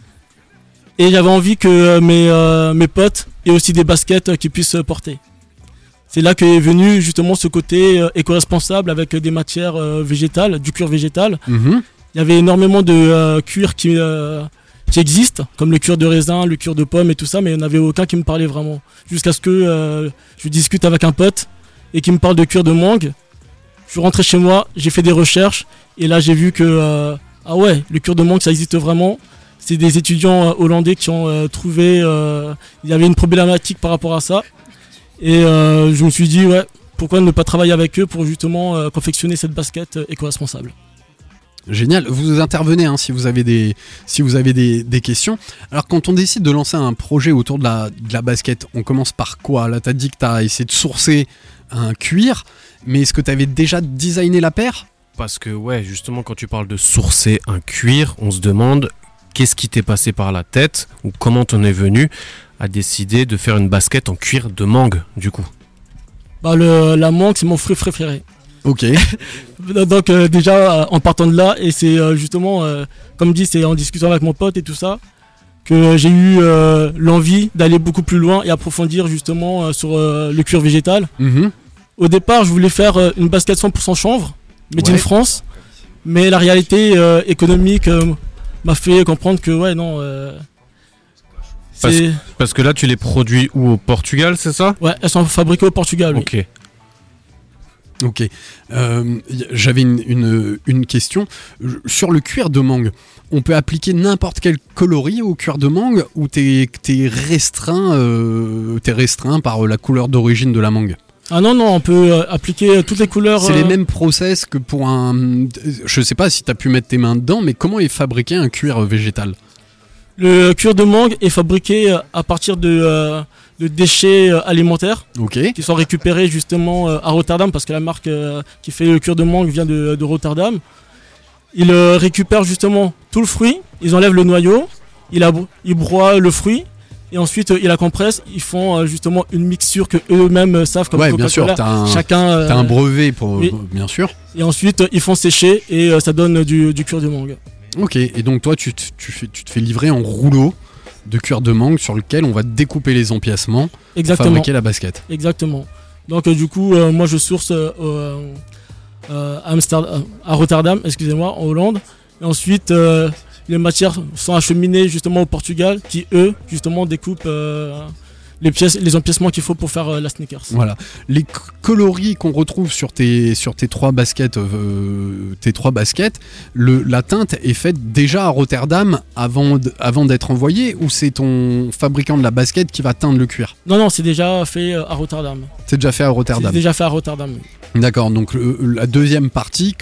Et j'avais envie que mes potes aient aussi des baskets qu'ils puissent porter. C'est là qu'est venu justement ce côté éco-responsable avec des matières végétales, du cuir végétal. Il y avait énormément de cuir qui existent, comme le cuir de raisin, le cuir de pomme et tout ça, mais il n'y en avait aucun qui me parlait vraiment. Jusqu'à ce que je discute avec un pote et qui me parle de cuir de mangue. Je suis rentré chez moi, j'ai fait des recherches et là j'ai vu que le cuir de mangue ça existe vraiment. C'est des étudiants hollandais qui ont trouvé... il y avait une problématique par rapport à ça. Et je me suis dit, pourquoi ne pas travailler avec eux pour justement confectionner cette basket éco-responsable. Génial. Vous intervenez si vous avez des questions. Alors quand on décide de lancer un projet autour de la basket, on commence par quoi? Là, tu as dit que tu as essayé de sourcer un cuir, mais est-ce que tu avais déjà designé la paire? Parce que justement quand tu parles de sourcer un cuir, on se demande... Qu'est-ce qui t'est passé par la tête ou comment t'en es venu à décider de faire une basket en cuir de mangue du coup? La mangue c'est mon fruit préféré. Ok. Donc déjà en partant de là et c'est justement comme dit c'est en discutant avec mon pote et tout ça que j'ai eu l'envie d'aller beaucoup plus loin et approfondir justement sur le cuir végétal. Au départ je voulais faire une basket 100% chanvre, made in France, mais la réalité économique m'a fait comprendre que parce que là tu les produis où, au Portugal, c'est ça? Ouais, elles sont fabriquées au Portugal. Ok. Ok. J'avais une question sur le cuir de mangue. On peut appliquer n'importe quel coloris au cuir de mangue ou t'es restreint par la couleur d'origine de la mangue? Ah non, on peut appliquer toutes les couleurs. C'est les mêmes process que pour un... Je sais pas si tu as pu mettre tes mains dedans, mais comment est fabriqué un cuir végétal? Le cuir de mangue est fabriqué à partir de déchets alimentaires qui sont récupérés justement à Rotterdam, parce que la marque qui fait le cuir de mangue vient de Rotterdam. Ils récupèrent justement tout le fruit, ils enlèvent le noyau, ils broient le fruit. Et ensuite, ils la compressent, ils font justement une mixture que eux-mêmes savent comme Coca-Cola. Bien sûr, t'as un brevet pour, bien sûr. Et ensuite, ils font sécher et ça donne du cuir de mangue. Ok, et donc toi tu te fais livrer en rouleau de cuir de mangue sur lequel on va découper les empiècements pour fabriquer la basket. Exactement. Donc du coup, moi je source à Rotterdam, excusez-moi, en Hollande. Et ensuite, les matières sont acheminées justement au Portugal, qui eux, justement, découpent les empiècements qu'il faut pour faire la sneakers. Voilà. Les coloris qu'on retrouve sur tes trois baskets, la teinte est faite déjà à Rotterdam avant d'être envoyée, ou c'est ton fabricant de la basket qui va teindre le cuir? Non, c'est déjà fait à Rotterdam. C'est déjà fait à Rotterdam. C'est déjà fait à Rotterdam. D'accord. Donc la deuxième partie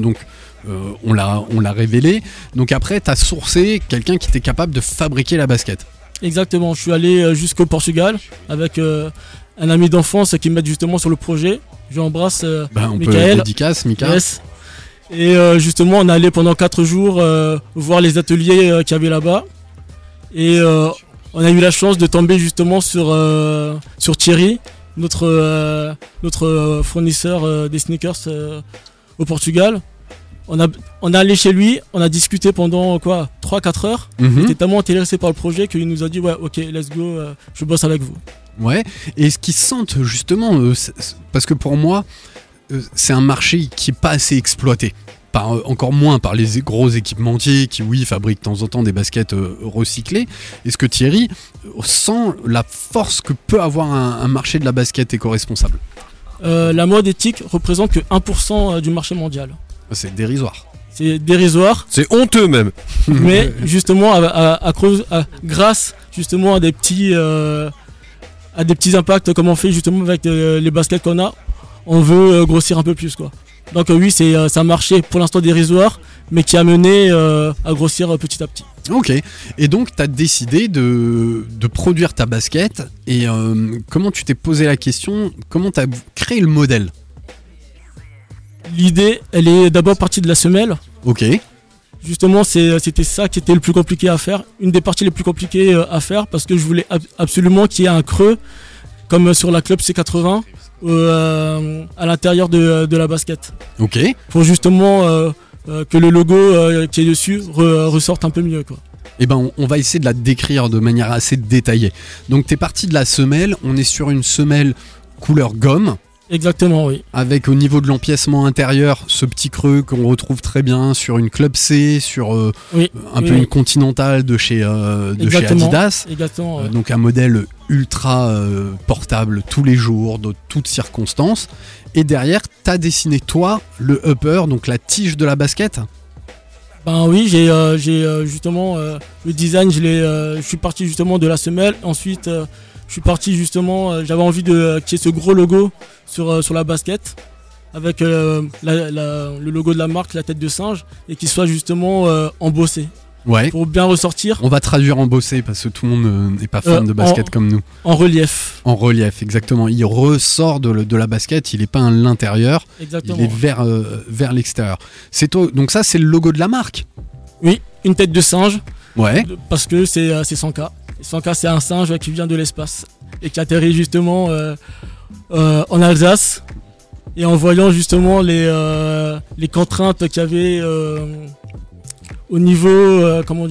on l'a révélé. Donc après, tu as sourcé quelqu'un qui était capable de fabriquer la basket. Exactement. Je suis allé jusqu'au Portugal avec un ami d'enfance qui m'aide justement sur le projet. Je l'embrasse, on Michael. peut dédicace, Mika. Yes. Et justement, on est allé pendant 4 jours voir les ateliers qu'il y avait là-bas. Et on a eu la chance de tomber justement sur Thierry, notre fournisseur des sneakers au Portugal. On est allé chez lui, on a discuté pendant 3-4 heures. Il était tellement intéressé par le projet qu'il nous a dit ouais, ok, let's go, je bosse avec vous. Ouais, et ce qu'ils sentent justement, parce que pour moi, c'est un marché qui n'est pas assez exploité. Encore moins par les gros équipementiers qui, oui, fabriquent de temps en temps des baskets recyclées. Est-ce que Thierry sent la force que peut avoir un marché de la basket éco-responsable? La mode éthique représente que 1% du marché mondial. C'est dérisoire. C'est dérisoire. C'est honteux même. Mais justement, grâce justement à des petits impacts comme on fait justement avec les baskets qu'on a, on veut grossir un peu plus, quoi. Donc oui, c'est un marché pour l'instant dérisoire, mais qui a mené à grossir petit à petit. Ok, et donc tu as décidé de produire ta basket, et comment tu t'es posé la question, comment tu as créé le modèle? L'idée, elle est d'abord partie de la semelle. Ok. Justement, c'était ça qui était le plus compliqué à faire, une des parties les plus compliquées à faire, parce que je voulais absolument qu'il y ait un creux, comme sur la Club C80, à l'intérieur de la basket. Ok. Pour justement que le logo qui est dessus ressorte un peu mieux, quoi. Eh ben, on va essayer de la décrire de manière assez détaillée. Donc, t'es parti de la semelle, on est sur une semelle couleur gomme. Exactement, oui. Avec au niveau de l'empiècement intérieur, ce petit creux qu'on retrouve très bien sur une Club C, sur une Continental de chez Adidas. Exactement. Donc un modèle ultra portable tous les jours, de toutes circonstances. Et derrière, t'as dessiné toi le upper, donc la tige de la basket. Ben oui, j'ai justement le design, je suis parti justement de la semelle. Ensuite, je suis parti justement, j'avais envie qu'il y ait ce gros logo sur la basket, avec le logo de la marque, la tête de singe, et qu'il soit justement embossé. Ouais. Pour bien ressortir. On va traduire embossé parce que tout le monde n'est pas fan de basket comme nous. En relief. En relief, exactement. Il ressort de la basket, il n'est pas à l'intérieur, exactement. Il est vers l'extérieur. Donc ça, c'est le logo de la marque. Oui, une tête de singe. Ouais. Parce que c'est 100K. 100K, c'est un singe qui vient de l'espace et qui atterrit justement en Alsace. Et en voyant justement les contraintes qu'il y avait au niveau,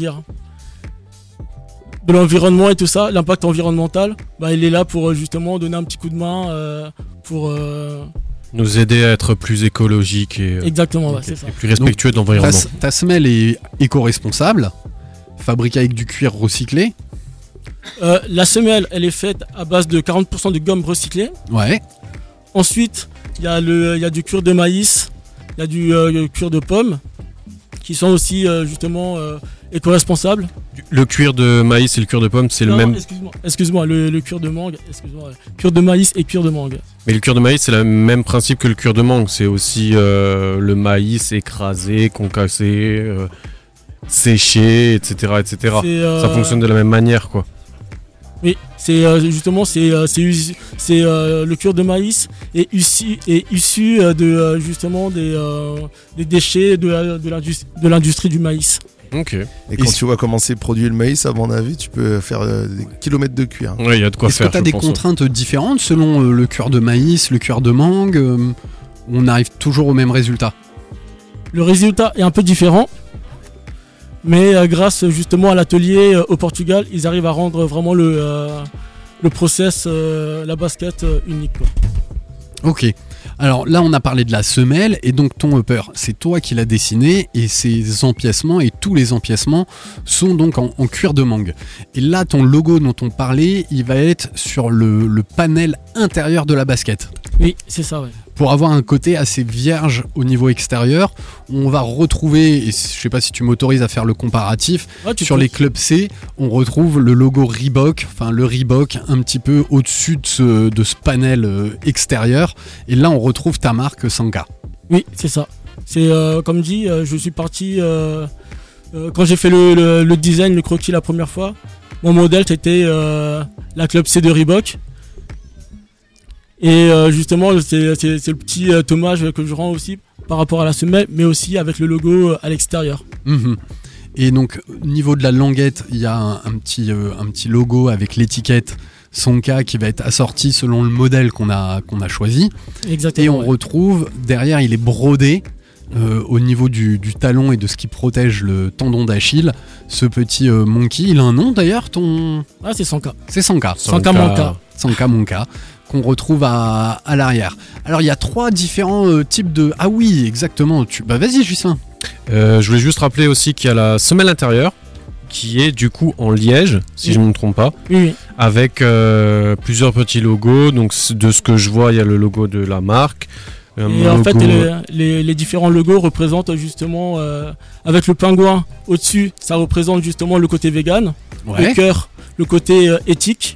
de l'environnement et tout ça, l'impact environnemental, il est là pour justement donner un petit coup de main pour nous aider à être plus écologique et, exactement, c'est ça. Et plus respectueux de l'environnement. Ta semelle est éco-responsable, fabriquée avec du cuir recyclé. La semelle, elle est faite à base de 40% de gomme recyclée. Ouais. Ensuite, il y a du cuir de maïs, il y a du cuir de pomme, qui sont aussi justement éco-responsables. Le cuir de maïs et le cuir de pomme, c'est le même. Excuse-moi, le cuir de mangue, cuir de maïs et cuir de mangue. Mais le cuir de maïs, c'est le même principe que le cuir de mangue. C'est aussi le maïs écrasé, concassé, séché, etc. Ça fonctionne de la même manière, quoi. Oui, c'est justement le cuir de maïs est issu de justement des déchets de l'industrie du maïs. Ok. Et quand tu vois comment c'est produit le maïs, à mon avis, tu peux faire des kilomètres de cuir. Oui, il y a de quoi faire. Est-ce que tu as des contraintes différentes selon le cuir de maïs, le cuir de mangue on arrive toujours au même résultat? Le résultat est un peu différent. Mais grâce justement à l'atelier au Portugal, ils arrivent à rendre vraiment le process, la basket unique, quoi. Ok. Alors là, on a parlé de la semelle, et donc ton upper, c'est toi qui l'as dessiné, et ces empiècements, et tous les empiècements sont donc en cuir de mangue. Et là, ton logo dont on parlait, il va être sur le panel intérieur de la basket. Oui, c'est ça, ouais. Pour avoir un côté assez vierge au niveau extérieur, on va retrouver, et je sais pas si tu m'autorises à faire le comparatif, sur les clubs C, on retrouve le logo Reebok, enfin le Reebok un petit peu au-dessus de ce panel extérieur, et là on retrouve ta marque Sanka. Oui, c'est ça. C'est comme dit, je suis parti, quand j'ai fait le design, le croquis la première fois, mon modèle c'était la club C de Reebok. Et justement, c'est le petit hommage que je rends aussi par rapport à la semelle, mais aussi avec le logo à l'extérieur. Mmh. Et donc, au niveau de la languette, il y a un petit logo avec l'étiquette Sanka qui va être assorti selon le modèle qu'on a choisi. Exactement. Et on retrouve, derrière, il est brodé au niveau du talon et de ce qui protège le tendon d'Achille. Ce petit monkey, il a un nom d'ailleurs, ton... Ah, c'est Sanka. C'est Sanka. Sanka Monka. Sanka Monka, qu'on retrouve à l'arrière. Alors il y a 3 différents types de... Ah oui, exactement. Bah vas-y Justin. Je voulais juste rappeler aussi qu'il y a la semelle intérieure qui est du coup en liège, si je ne me trompe pas, oui. Avec plusieurs petits logos. Donc de ce que je vois, il y a le logo de la marque. Et en fait, les différents logos représentent justement, avec le pingouin au-dessus, ça représente justement le côté vegan, le cœur, le côté éthique,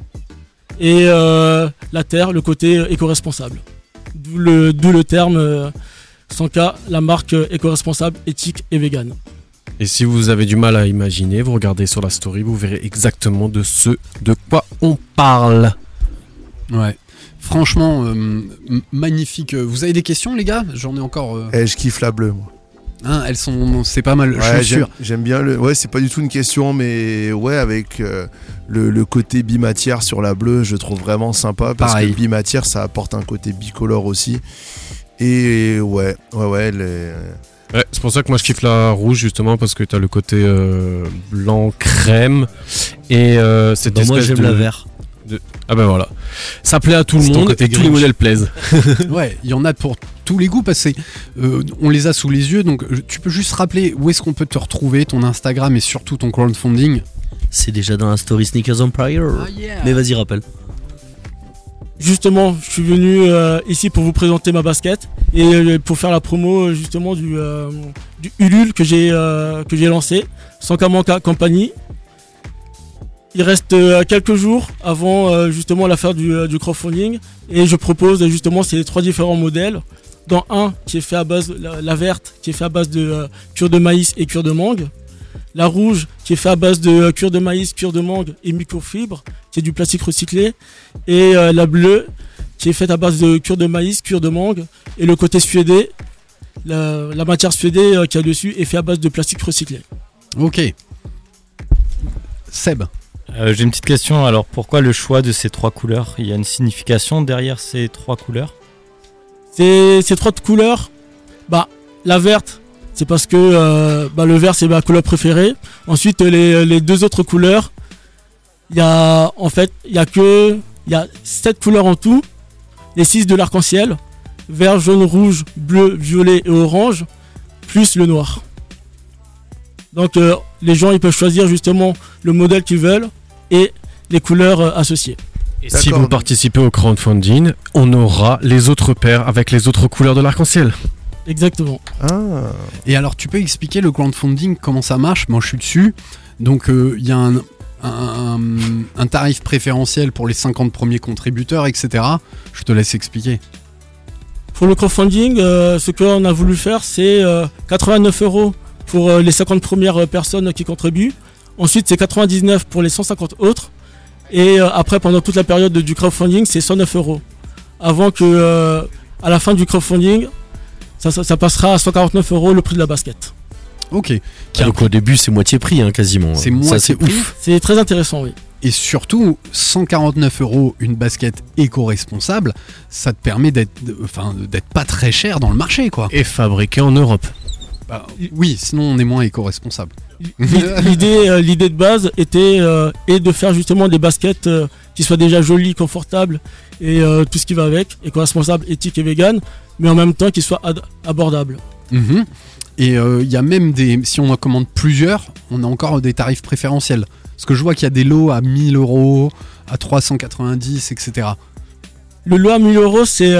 et la terre, le côté éco-responsable. D'où le terme Sanka, la marque éco-responsable, éthique et vegan. Et si vous avez du mal à imaginer, vous regardez sur la story, vous verrez exactement de ce de quoi on parle. Ouais. Franchement, magnifique. Vous avez des questions, les gars ? J'en ai encore. Je kiffe la bleue, moi. Hein, c'est pas mal. Ouais, j'aime bien le. Ouais, c'est pas du tout une question, mais ouais, avec le côté bimatière sur la bleue, je trouve vraiment sympa parce que bimatière, ça apporte un côté bicolore aussi. Et ouais. Ouais, c'est pour ça que moi je kiffe la rouge justement parce que t'as le côté blanc crème et cette espèce moi j'aime la vert. Ah ben voilà, ça plaît à tout le monde et tous les modèles plaisent. Ouais, il y en a pour tous les goûts parce que on les a sous les yeux, donc tu peux juste rappeler où est-ce qu'on peut te retrouver, ton Instagram et surtout ton crowdfunding. C'est déjà dans la story Sneakers Empire. Mais vas-y, rappelle. Justement, je suis venu ici pour vous présenter ma basket et pour faire la promo justement du Ulule que j'ai lancé, Sanka Monka Company. Il reste quelques jours avant justement la fin du crowdfunding et je propose justement ces 3 différents modèles. Dans un qui est fait à base, la verte qui est fait à base de cuir de maïs et cuir de mangue. La rouge qui est fait à base de cuir de maïs, cuir de mangue et microfibre, qui est du plastique recyclé. Et la bleue qui est faite à base de cuir de maïs, cuir de mangue. Et le côté suédé, la matière suédée qu'il y a dessus est faite à base de plastique recyclé. Ok. Seb. J'ai une petite question. Alors pourquoi le choix de ces 3 couleurs ? Il y a une signification derrière ces 3 couleurs ? Ces 3 couleurs, la verte, c'est parce que le vert c'est ma couleur préférée. Ensuite les 2 autres couleurs, il y a 7 couleurs en tout, les 6 de l'arc-en-ciel, vert, jaune, rouge, bleu, violet et orange, plus le noir. Donc les gens ils peuvent choisir justement le modèle qu'ils veulent et les couleurs associées. Et si vous participez au crowdfunding, on aura les autres paires avec les autres couleurs de l'arc-en-ciel. Exactement. Et alors tu peux expliquer le crowdfunding, comment ça marche ? Moi je suis dessus, donc il y a un tarif préférentiel pour les 50 premiers contributeurs, etc. Je te laisse expliquer. Pour le crowdfunding, ce qu'on a voulu faire, c'est 89 € pour les 50 premières personnes qui contribuent. Ensuite, c'est 99 pour les 150 autres. Et après, pendant toute la période du crowdfunding, c'est 109 €. Avant que, à la fin du crowdfunding, ça passera à 149 € le prix de la basket. Ok. Donc au début, c'est moitié prix, quasiment. C'est moitié prix. Ouf. C'est très intéressant, oui. Et surtout, 149 € une basket éco-responsable, ça te permet d'être pas très cher dans le marché, quoi. Et fabriqué en Europe. Oui, sinon on est moins éco-responsable. L'idée de base était de faire justement des baskets qui soient déjà jolies, confortables et tout ce qui va avec, éco-responsables, éthiques et vegan, mais en même temps qui soient abordables. Mmh. Et il y a même si on en commande plusieurs, on a encore des tarifs préférentiels. Parce que je vois qu'il y a des lots à 1 000 €, à 390, etc. Le lot à 1 000 €, c'est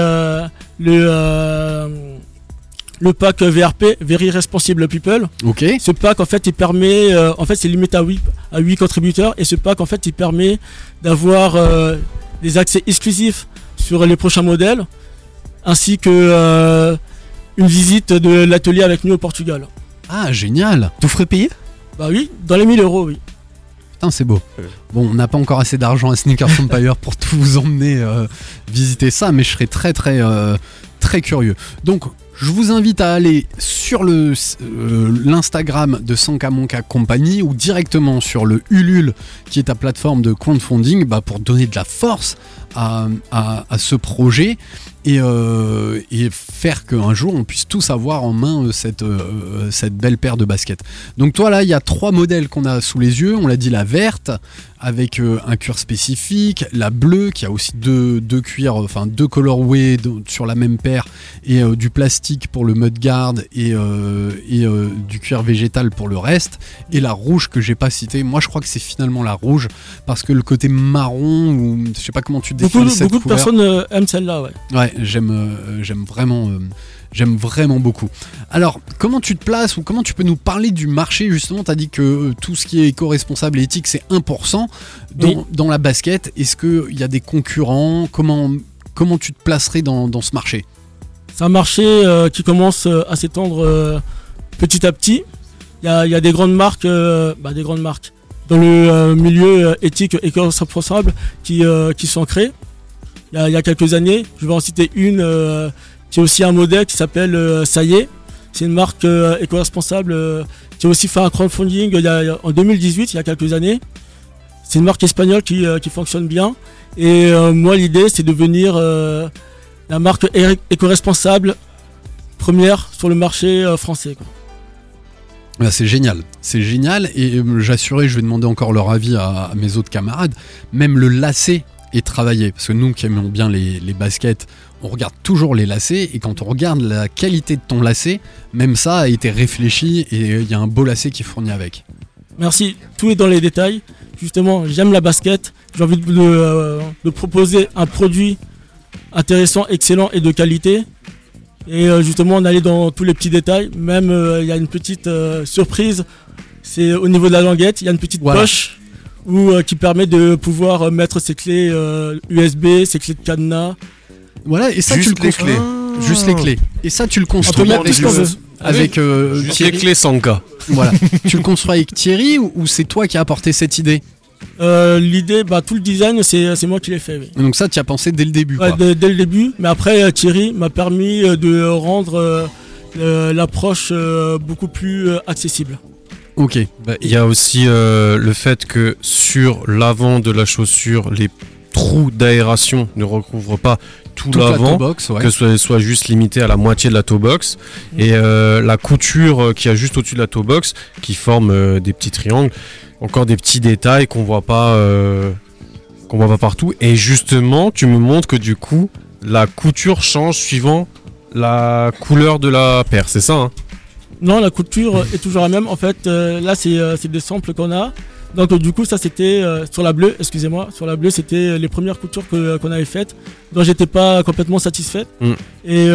le pack VRP, Very Responsible People. Ok. Ce pack, en fait, il permet, c'est limité à 8 contributeurs, et ce pack, en fait, il permet d'avoir des accès exclusifs sur les prochains modèles, ainsi que une visite de l'atelier avec nous au Portugal. Ah, génial. Tout frais payé ? Bah oui, dans les 1 000 €, oui. Putain, c'est beau. Bon, on n'a pas encore assez d'argent à Sneakers Empire pour tout vous emmener visiter ça, mais je serais très très très curieux. Donc, je vous invite à aller sur l'Instagram de Sanka Monka Company ou directement sur le Ulule, qui est ta plateforme de crowdfunding, pour donner de la force à ce projet et faire qu'un jour on puisse tous avoir en main cette belle paire de baskets. Donc toi là, il y a 3 modèles qu'on a sous les yeux. On l'a dit, la verte avec un cuir spécifique, la bleue qui a aussi deux cuirs, enfin 2 colorways sur la même paire, et du plastique pour le mudguard et du cuir végétal pour le reste, et la rouge que j'ai pas citée. Moi je crois que c'est finalement la rouge parce que le côté marron, ou je sais pas comment tu définis cette beaucoup couleur. Beaucoup de personnes aiment celle-là, ouais. Ouais, j'aime vraiment beaucoup. Alors, comment tu te places, ou comment tu peux nous parler du marché justement ? Tu as dit que tout ce qui est éco-responsable et éthique, c'est 1% dans la basket. Est-ce qu'il y a des concurrents ? Comment tu te placerais dans ce marché ? C'est un marché qui commence à s'étendre petit à petit. Il y a des grandes marques, dans le milieu éthique et éco-responsable qui sont créées. Il y a quelques années, je vais en citer une qui est aussi un modèle qui s'appelle Ça y est. C'est une marque éco-responsable qui a aussi fait un crowdfunding en 2018, il y a quelques années. C'est une marque espagnole qui fonctionne bien. Et moi, l'idée, c'est de devenir la marque éco-responsable première sur le marché français, quoi. C'est génial, et j'assurais, je vais demander encore leur avis à mes autres camarades. Même le lacet est travaillé, parce que nous qui aimons bien les baskets, on regarde toujours les lacets, et quand on regarde la qualité de ton lacet, même ça a été réfléchi, et il y a un beau lacet qui est fourni avec. Merci, tout est dans les détails. Justement, j'aime la basket, j'ai envie de proposer un produit intéressant, excellent et de qualité. Et justement, on allait dans tous les petits détails. Même il y a une petite surprise, c'est au niveau de la languette, il y a une petite poche qui permet de pouvoir mettre ses clés USB, ses clés de cadenas. Voilà, et ça juste tu le construis. Juste les clés. Et ça tu le construis avec juste les clés Sanka. Voilà. Tu le construis avec Thierry, ou c'est toi qui as apporté cette idée ? L'idée, tout le design, c'est moi qui l'ai fait. Oui. Donc ça, tu as pensé dès le début, quoi. Dès le début, mais après Thierry m'a permis de rendre l'approche beaucoup plus accessible. Ok. Il y a aussi le fait que sur l'avant de la chaussure, les trous d'aération ne recouvrent pas toute l'avant, que ce soit juste limité à la moitié de la toe box, et la couture qui a juste au-dessus de la toe box qui forme des petits triangles. Encore des petits détails qu'on voit pas partout. Et justement, tu me montres que du coup, la couture change suivant la couleur de la paire, c'est ça, hein ? Non, la couture est toujours la même. En fait, là, c'est des samples qu'on a. Donc, du coup, ça, c'était sur la bleue, Sur la bleue, c'était les premières coutures qu'on avait faites, dont j'étais pas complètement satisfait. Et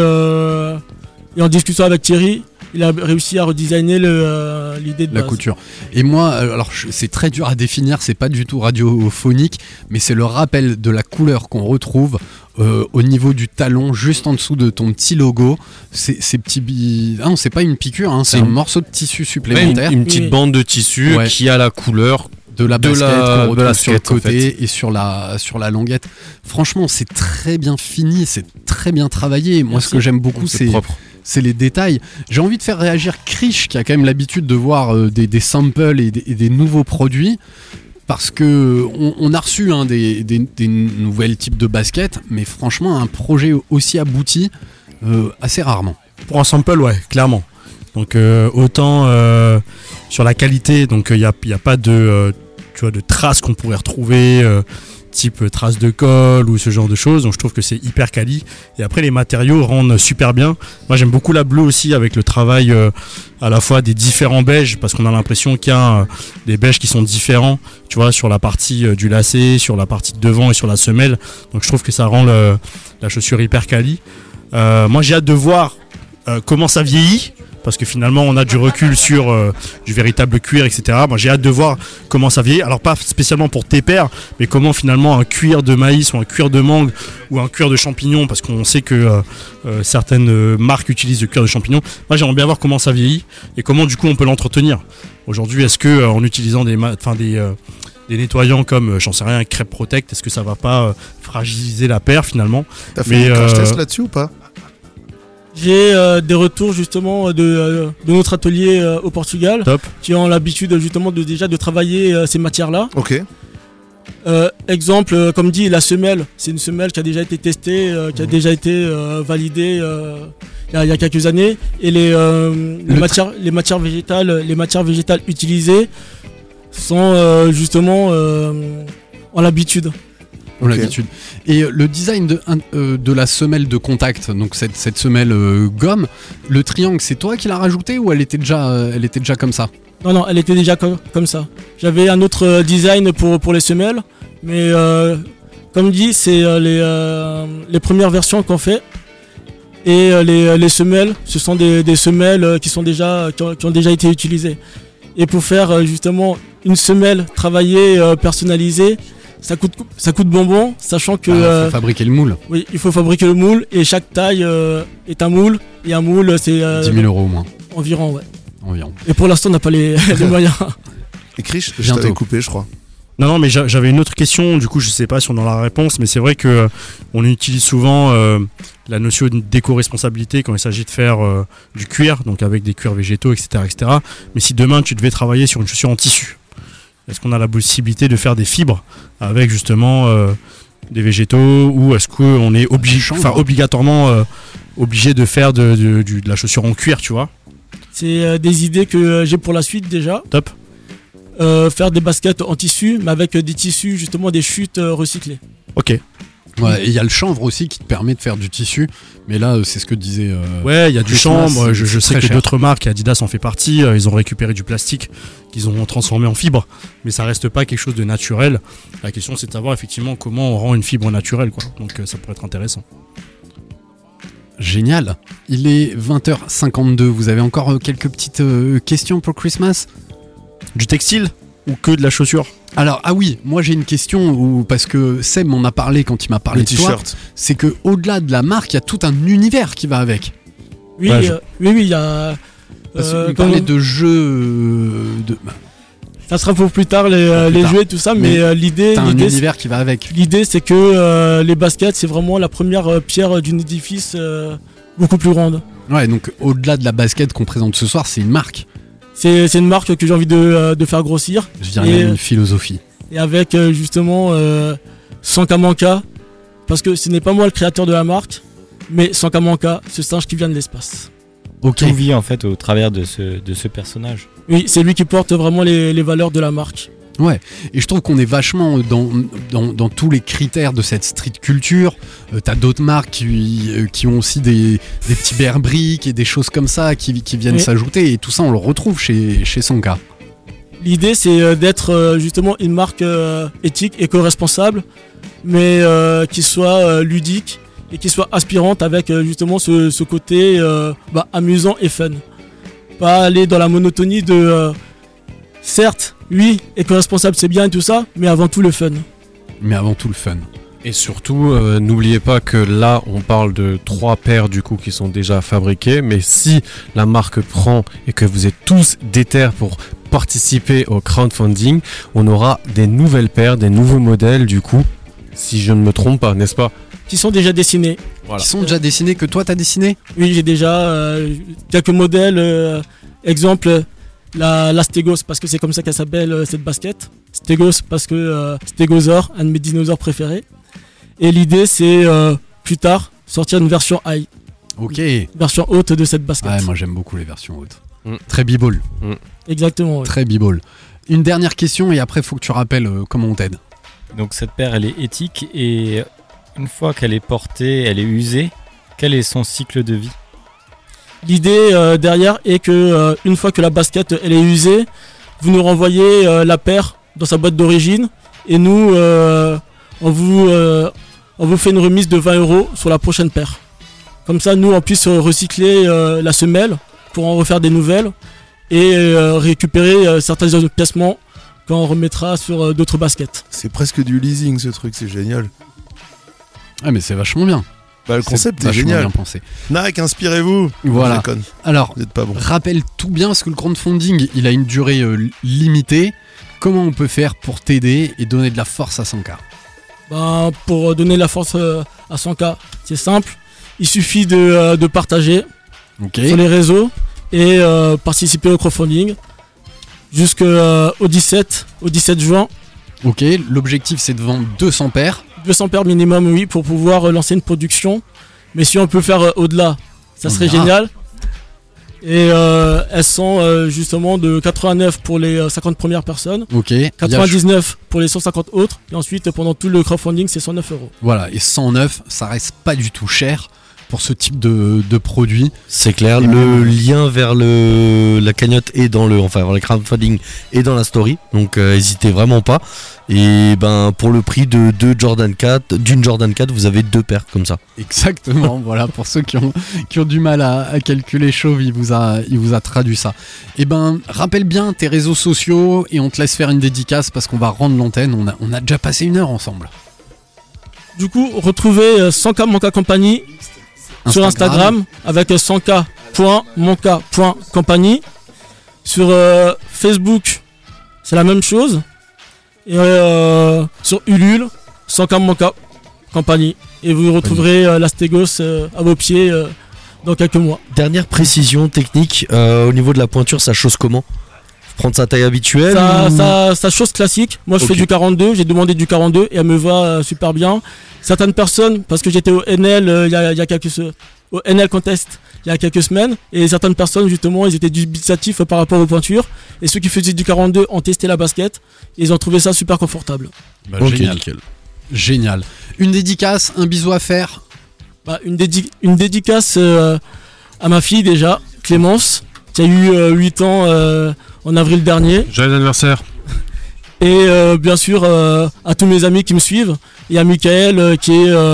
en discussion avec Thierry, il a réussi à redesigner l'idée de la base. couture. Et moi, alors c'est très dur à définir, c'est pas du tout radiophonique, mais c'est le rappel de la couleur qu'on retrouve au niveau du talon, juste en dessous de ton petit logo. Ces petits non, c'est pas une piqûre, hein, c'est un morceau de tissu supplémentaire. Une petite bande de tissu qui a la couleur de la basket qu'on retrouve sur le côté, en fait. et sur la languette. Franchement, c'est très bien fini, c'est très bien travaillé. Moi, ce que j'aime beaucoup, c'est les détails. J'ai envie de faire réagir Krish, qui a quand même l'habitude de voir des samples et des nouveaux produits, parce que on a reçu des nouvelles types de baskets, mais franchement, un projet aussi abouti, assez rarement. Pour un sample, ouais, clairement. Donc autant sur la qualité, donc il y a pas de tu vois, de traces qu'on pourrait retrouver type traces de colle ou ce genre de choses. Donc je trouve que c'est hyper quali. Et après les matériaux rendent super bien. Moi j'aime beaucoup la bleue aussi avec le travail à la fois des différents beiges, parce qu'on a l'impression qu'il y a des beiges qui sont différents, tu vois, sur la partie du lacet, sur la partie de devant et sur la semelle. Donc je trouve que ça rend la chaussure hyper quali. Moi j'ai hâte de voir comment ça vieillit, parce que finalement on a du recul sur du véritable cuir, etc. Moi j'ai hâte de voir comment ça vieillit, alors pas spécialement pour tes paires, mais comment finalement un cuir de maïs ou un cuir de mangue ou un cuir de champignon, parce qu'on sait que certaines marques utilisent le cuir de champignon. Moi j'aimerais bien voir comment ça vieillit et comment du coup on peut l'entretenir. Aujourd'hui, est-ce que en utilisant des nettoyants comme, j'en sais rien, Crêpe Protect, est-ce que ça va pas fragiliser la paire finalement? T'as fait un crash test là-dessus ou pas? J'ai des retours justement de notre atelier au Portugal. Top. Qui ont l'habitude justement de travailler ces matières-là. Ok. Exemple, comme dit, la semelle, c'est une semelle qui a déjà été testée, qui a déjà été validée il y a quelques années. Et les matières végétales utilisées sont justement en l'habitude. Okay. L'habitude. Et le design de la semelle de contact, donc cette semelle gomme, le triangle, c'est toi qui l'as rajouté ou elle était déjà comme ça? Non, elle était déjà comme ça. J'avais un autre design pour les semelles, mais comme dit, c'est les premières versions qu'on fait. Et les semelles, ce sont des semelles qui ont déjà été utilisées. Et pour faire justement une semelle travaillée, personnalisée, ça coûte bonbon, sachant que... il faut fabriquer le moule. Oui, il faut fabriquer le moule et chaque taille est un moule. Et un moule, c'est... 10 000 euros au moins. Environ, ouais. Environ. Et pour l'instant, on n'a pas les moyens. Et Krish, je t'avais coupé, je crois. Non, mais j'avais une autre question, du coup je sais pas si on a la réponse, mais c'est vrai que on utilise souvent la notion d'éco-responsabilité quand il s'agit de faire du cuir, donc avec des cuirs végétaux, etc., etc. Mais si demain tu devais travailler sur une chaussure en tissu, est-ce qu'on a la possibilité de faire des fibres avec justement des végétaux, ou est-ce qu'on est obligatoirement obligé de faire de la chaussure en cuir, tu vois? C'est des idées que j'ai pour la suite déjà. Top. Faire des baskets en tissu, mais avec des tissus, justement des chutes recyclées. Ok. Ouais, et il y a le chanvre aussi qui te permet de faire du tissu, mais là c'est ce que disait. Ouais, il y a du chanvre. Je sais que cher. d'autres marques, Adidas en fait partie, ils ont récupéré du plastique qu'ils ont transformé en fibre, mais ça reste pas quelque chose de naturel. La question c'est de savoir effectivement comment on rend une fibre naturelle, quoi. Donc ça pourrait être intéressant. Génial. Il est 20h52. Vous avez encore quelques petites questions pour Christmas? Du textile ou que de la chaussure? Alors, ah oui, moi j'ai une question parce que Seb m'en a parlé quand il m'a parlé de toi. C'est que au-delà de la marque, il y a tout un univers qui va avec. Oui, oui, il y a. Parce parlait de jeux. Ça sera pour plus tard les jeux et tout ça, mais l'idée. T'as un univers qui va avec. L'idée, c'est que les baskets, c'est vraiment la première pierre d'un édifice beaucoup plus grande. Ouais, donc au-delà de la basket qu'on présente ce soir, c'est une marque. C'est une marque que j'ai envie de faire grossir. Je dirais même une philosophie. Et avec justement Sankamanka, parce que ce n'est pas moi le créateur de la marque, mais Sankamanka, ce singe qui vient de l'espace. Ok. Tout vit en fait au travers de ce personnage. Oui, c'est lui qui porte vraiment les valeurs de la marque. Ouais, et je trouve qu'on est vachement dans tous les critères de cette street culture. T'as d'autres marques qui ont aussi des petits bear bricks et des choses comme ça qui viennent s'ajouter, et tout ça on le retrouve chez Sanka. L'idée c'est d'être justement une marque éthique, éco-responsable, mais qui soit ludique et qui soit aspirante avec justement ce côté amusant et fun. Pas aller dans la monotonie de... certes, oui, éco-responsable c'est bien et tout ça, mais avant tout le fun. Et surtout, n'oubliez pas que là, on parle de 3 paires du coup qui sont déjà fabriquées, mais si la marque prend et que vous êtes tous déter pour participer au crowdfunding, on aura des nouvelles paires, des nouveaux modèles du coup, si je ne me trompe pas, n'est-ce pas? Qui sont déjà dessinés. Voilà. Qui sont déjà dessinés, que toi t'as dessiné? Oui, j'ai déjà quelques modèles, exemple... La Stegos, parce que c'est comme ça qu'elle s'appelle cette basket. Stegos parce que Stégosaure, un de mes dinosaures préférés. Et l'idée c'est plus tard sortir une version high. Ok. Version haute de cette basket. Ouais, moi j'aime beaucoup les versions hautes. Très b-ball. Exactement. Ouais. Très b-ball. Une dernière question et après, il faut que tu rappelles comment on t'aide. Donc cette paire, elle est éthique et une fois qu'elle est portée, elle est usée. Quel est son cycle de vie ? L'idée derrière est que une fois que la basket elle est usée, vous nous renvoyez la paire dans sa boîte d'origine et nous on vous fait une remise de 20 € sur la prochaine paire. Comme ça, nous on puisse recycler la semelle pour en refaire des nouvelles et récupérer certains empiècements quand on remettra sur d'autres baskets. C'est presque du leasing ce truc, c'est génial. Ah mais c'est vachement bien. Bah, le concept est vachement génial. Bien pensé. Nike, inspirez-vous. Voilà. Alors, vous êtes pas bon. Rappelle tout bien parce que le crowdfunding, il a une durée limitée. Comment on peut faire pour t'aider et donner de la force à 100K ? Bah, pour donner de la force à 100K, c'est simple. Il suffit de partager sur les réseaux et participer au crowdfunding jusqu'au 17 juin. Ok, l'objectif c'est de vendre 200 paires. 200 paires minimum, oui, pour pouvoir lancer une production. Mais si on peut faire au-delà, ça serait génial. Et elles sont justement de 89 pour les 50 premières personnes. Ok. 99 pour les 150 autres. Et ensuite, pendant tout le crowdfunding, c'est 109 €. Voilà, et 109, ça reste pas du tout cher pour ce type de produit. C'est clair, le lien vers la cagnotte est dans le crowdfunding est dans la story, donc n'hésitez vraiment pas. Et ben pour le prix de d'une Jordan 4, vous avez 2 paires comme ça. Exactement, voilà, pour ceux qui ont du mal à calculer chauve, il vous a traduit ça. Et ben rappelle bien tes réseaux sociaux et on te laisse faire une dédicace parce qu'on va rendre l'antenne, on a déjà passé 1 heure ensemble. Du coup, retrouvez 100K Monka Company sur Instagram avec 100k.monka.company. Sur Facebook, c'est la même chose. Et sur Ulule, 100K Monka Company. Et vous retrouverez la Stégos à vos pieds dans quelques mois. Dernière précision technique, au niveau de la pointure, ça chausse comment ? Prendre sa taille habituelle Ça chose classique. Moi je fais du 42, j'ai demandé du 42 et elle me va super bien. Certaines personnes, parce que j'étais au NL au NL Contest il y a quelques semaines, et certaines personnes justement ils étaient dubitatifs par rapport aux pointures, et ceux qui faisaient du 42 ont testé la basket et ils ont trouvé ça super confortable. Génial. Une dédicace, un bisou à faire. Une dédicace à ma fille déjà, Clémence, qui a eu 8 ans en avril dernier. Joyeux anniversaire. Et bien sûr à tous mes amis qui me suivent, et à Michael qui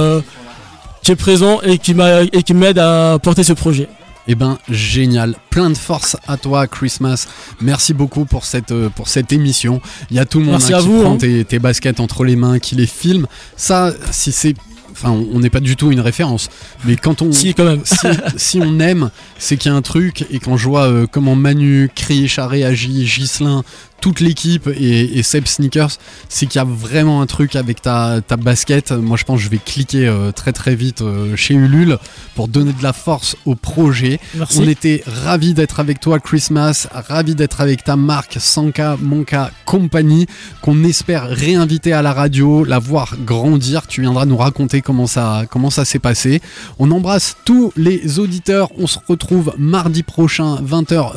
est présent et qui m'aide à porter ce projet. Eh ben génial, plein de force à toi Christmas, merci beaucoup pour cette émission. Il y a tout le monde qui prend tes baskets entre les mains, qui les filme. Ça, si c'est... Enfin, on n'est pas du tout une référence, mais quand on, quand même. si on aime, c'est qu'il y a un truc. Et quand je vois comment Manu, Cri, Charé, Agi, Ghislain, toute l'équipe et Seb Sneakers, c'est qu'il y a vraiment un truc avec ta basket. Moi, je pense que je vais cliquer très très vite chez Ulule pour donner de la force au projet. Merci. On était ravis d'être avec toi, Christmas, ravis d'être avec ta marque 100K Monka Company, qu'on espère réinviter à la radio, la voir grandir. Tu viendras nous raconter comment ça s'est passé. On embrasse tous les auditeurs. On se retrouve mardi prochain, 20h,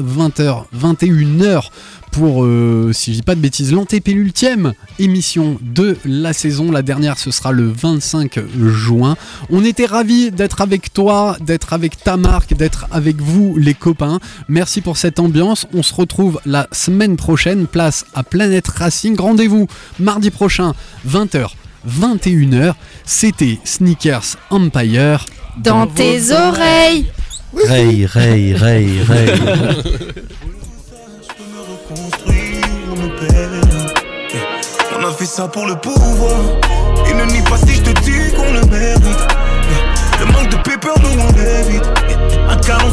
21h pour, si je dis pas de bêtises, l'antépénultième émission de la saison. La dernière, ce sera le 25 juin. On était ravis d'être avec toi, d'être avec ta marque, d'être avec vous les copains. Merci pour cette ambiance. On se retrouve la semaine prochaine, place à Planète Racing. Rendez-vous mardi prochain, 20h. 21h, c'était Sneakers Empire dans tes oreilles. Ray. On a fait ça pour le pouvoir. Et ne nie pas si je te dis qu'on le mérite. Le manque de paper nous on l'évite. Un calendrier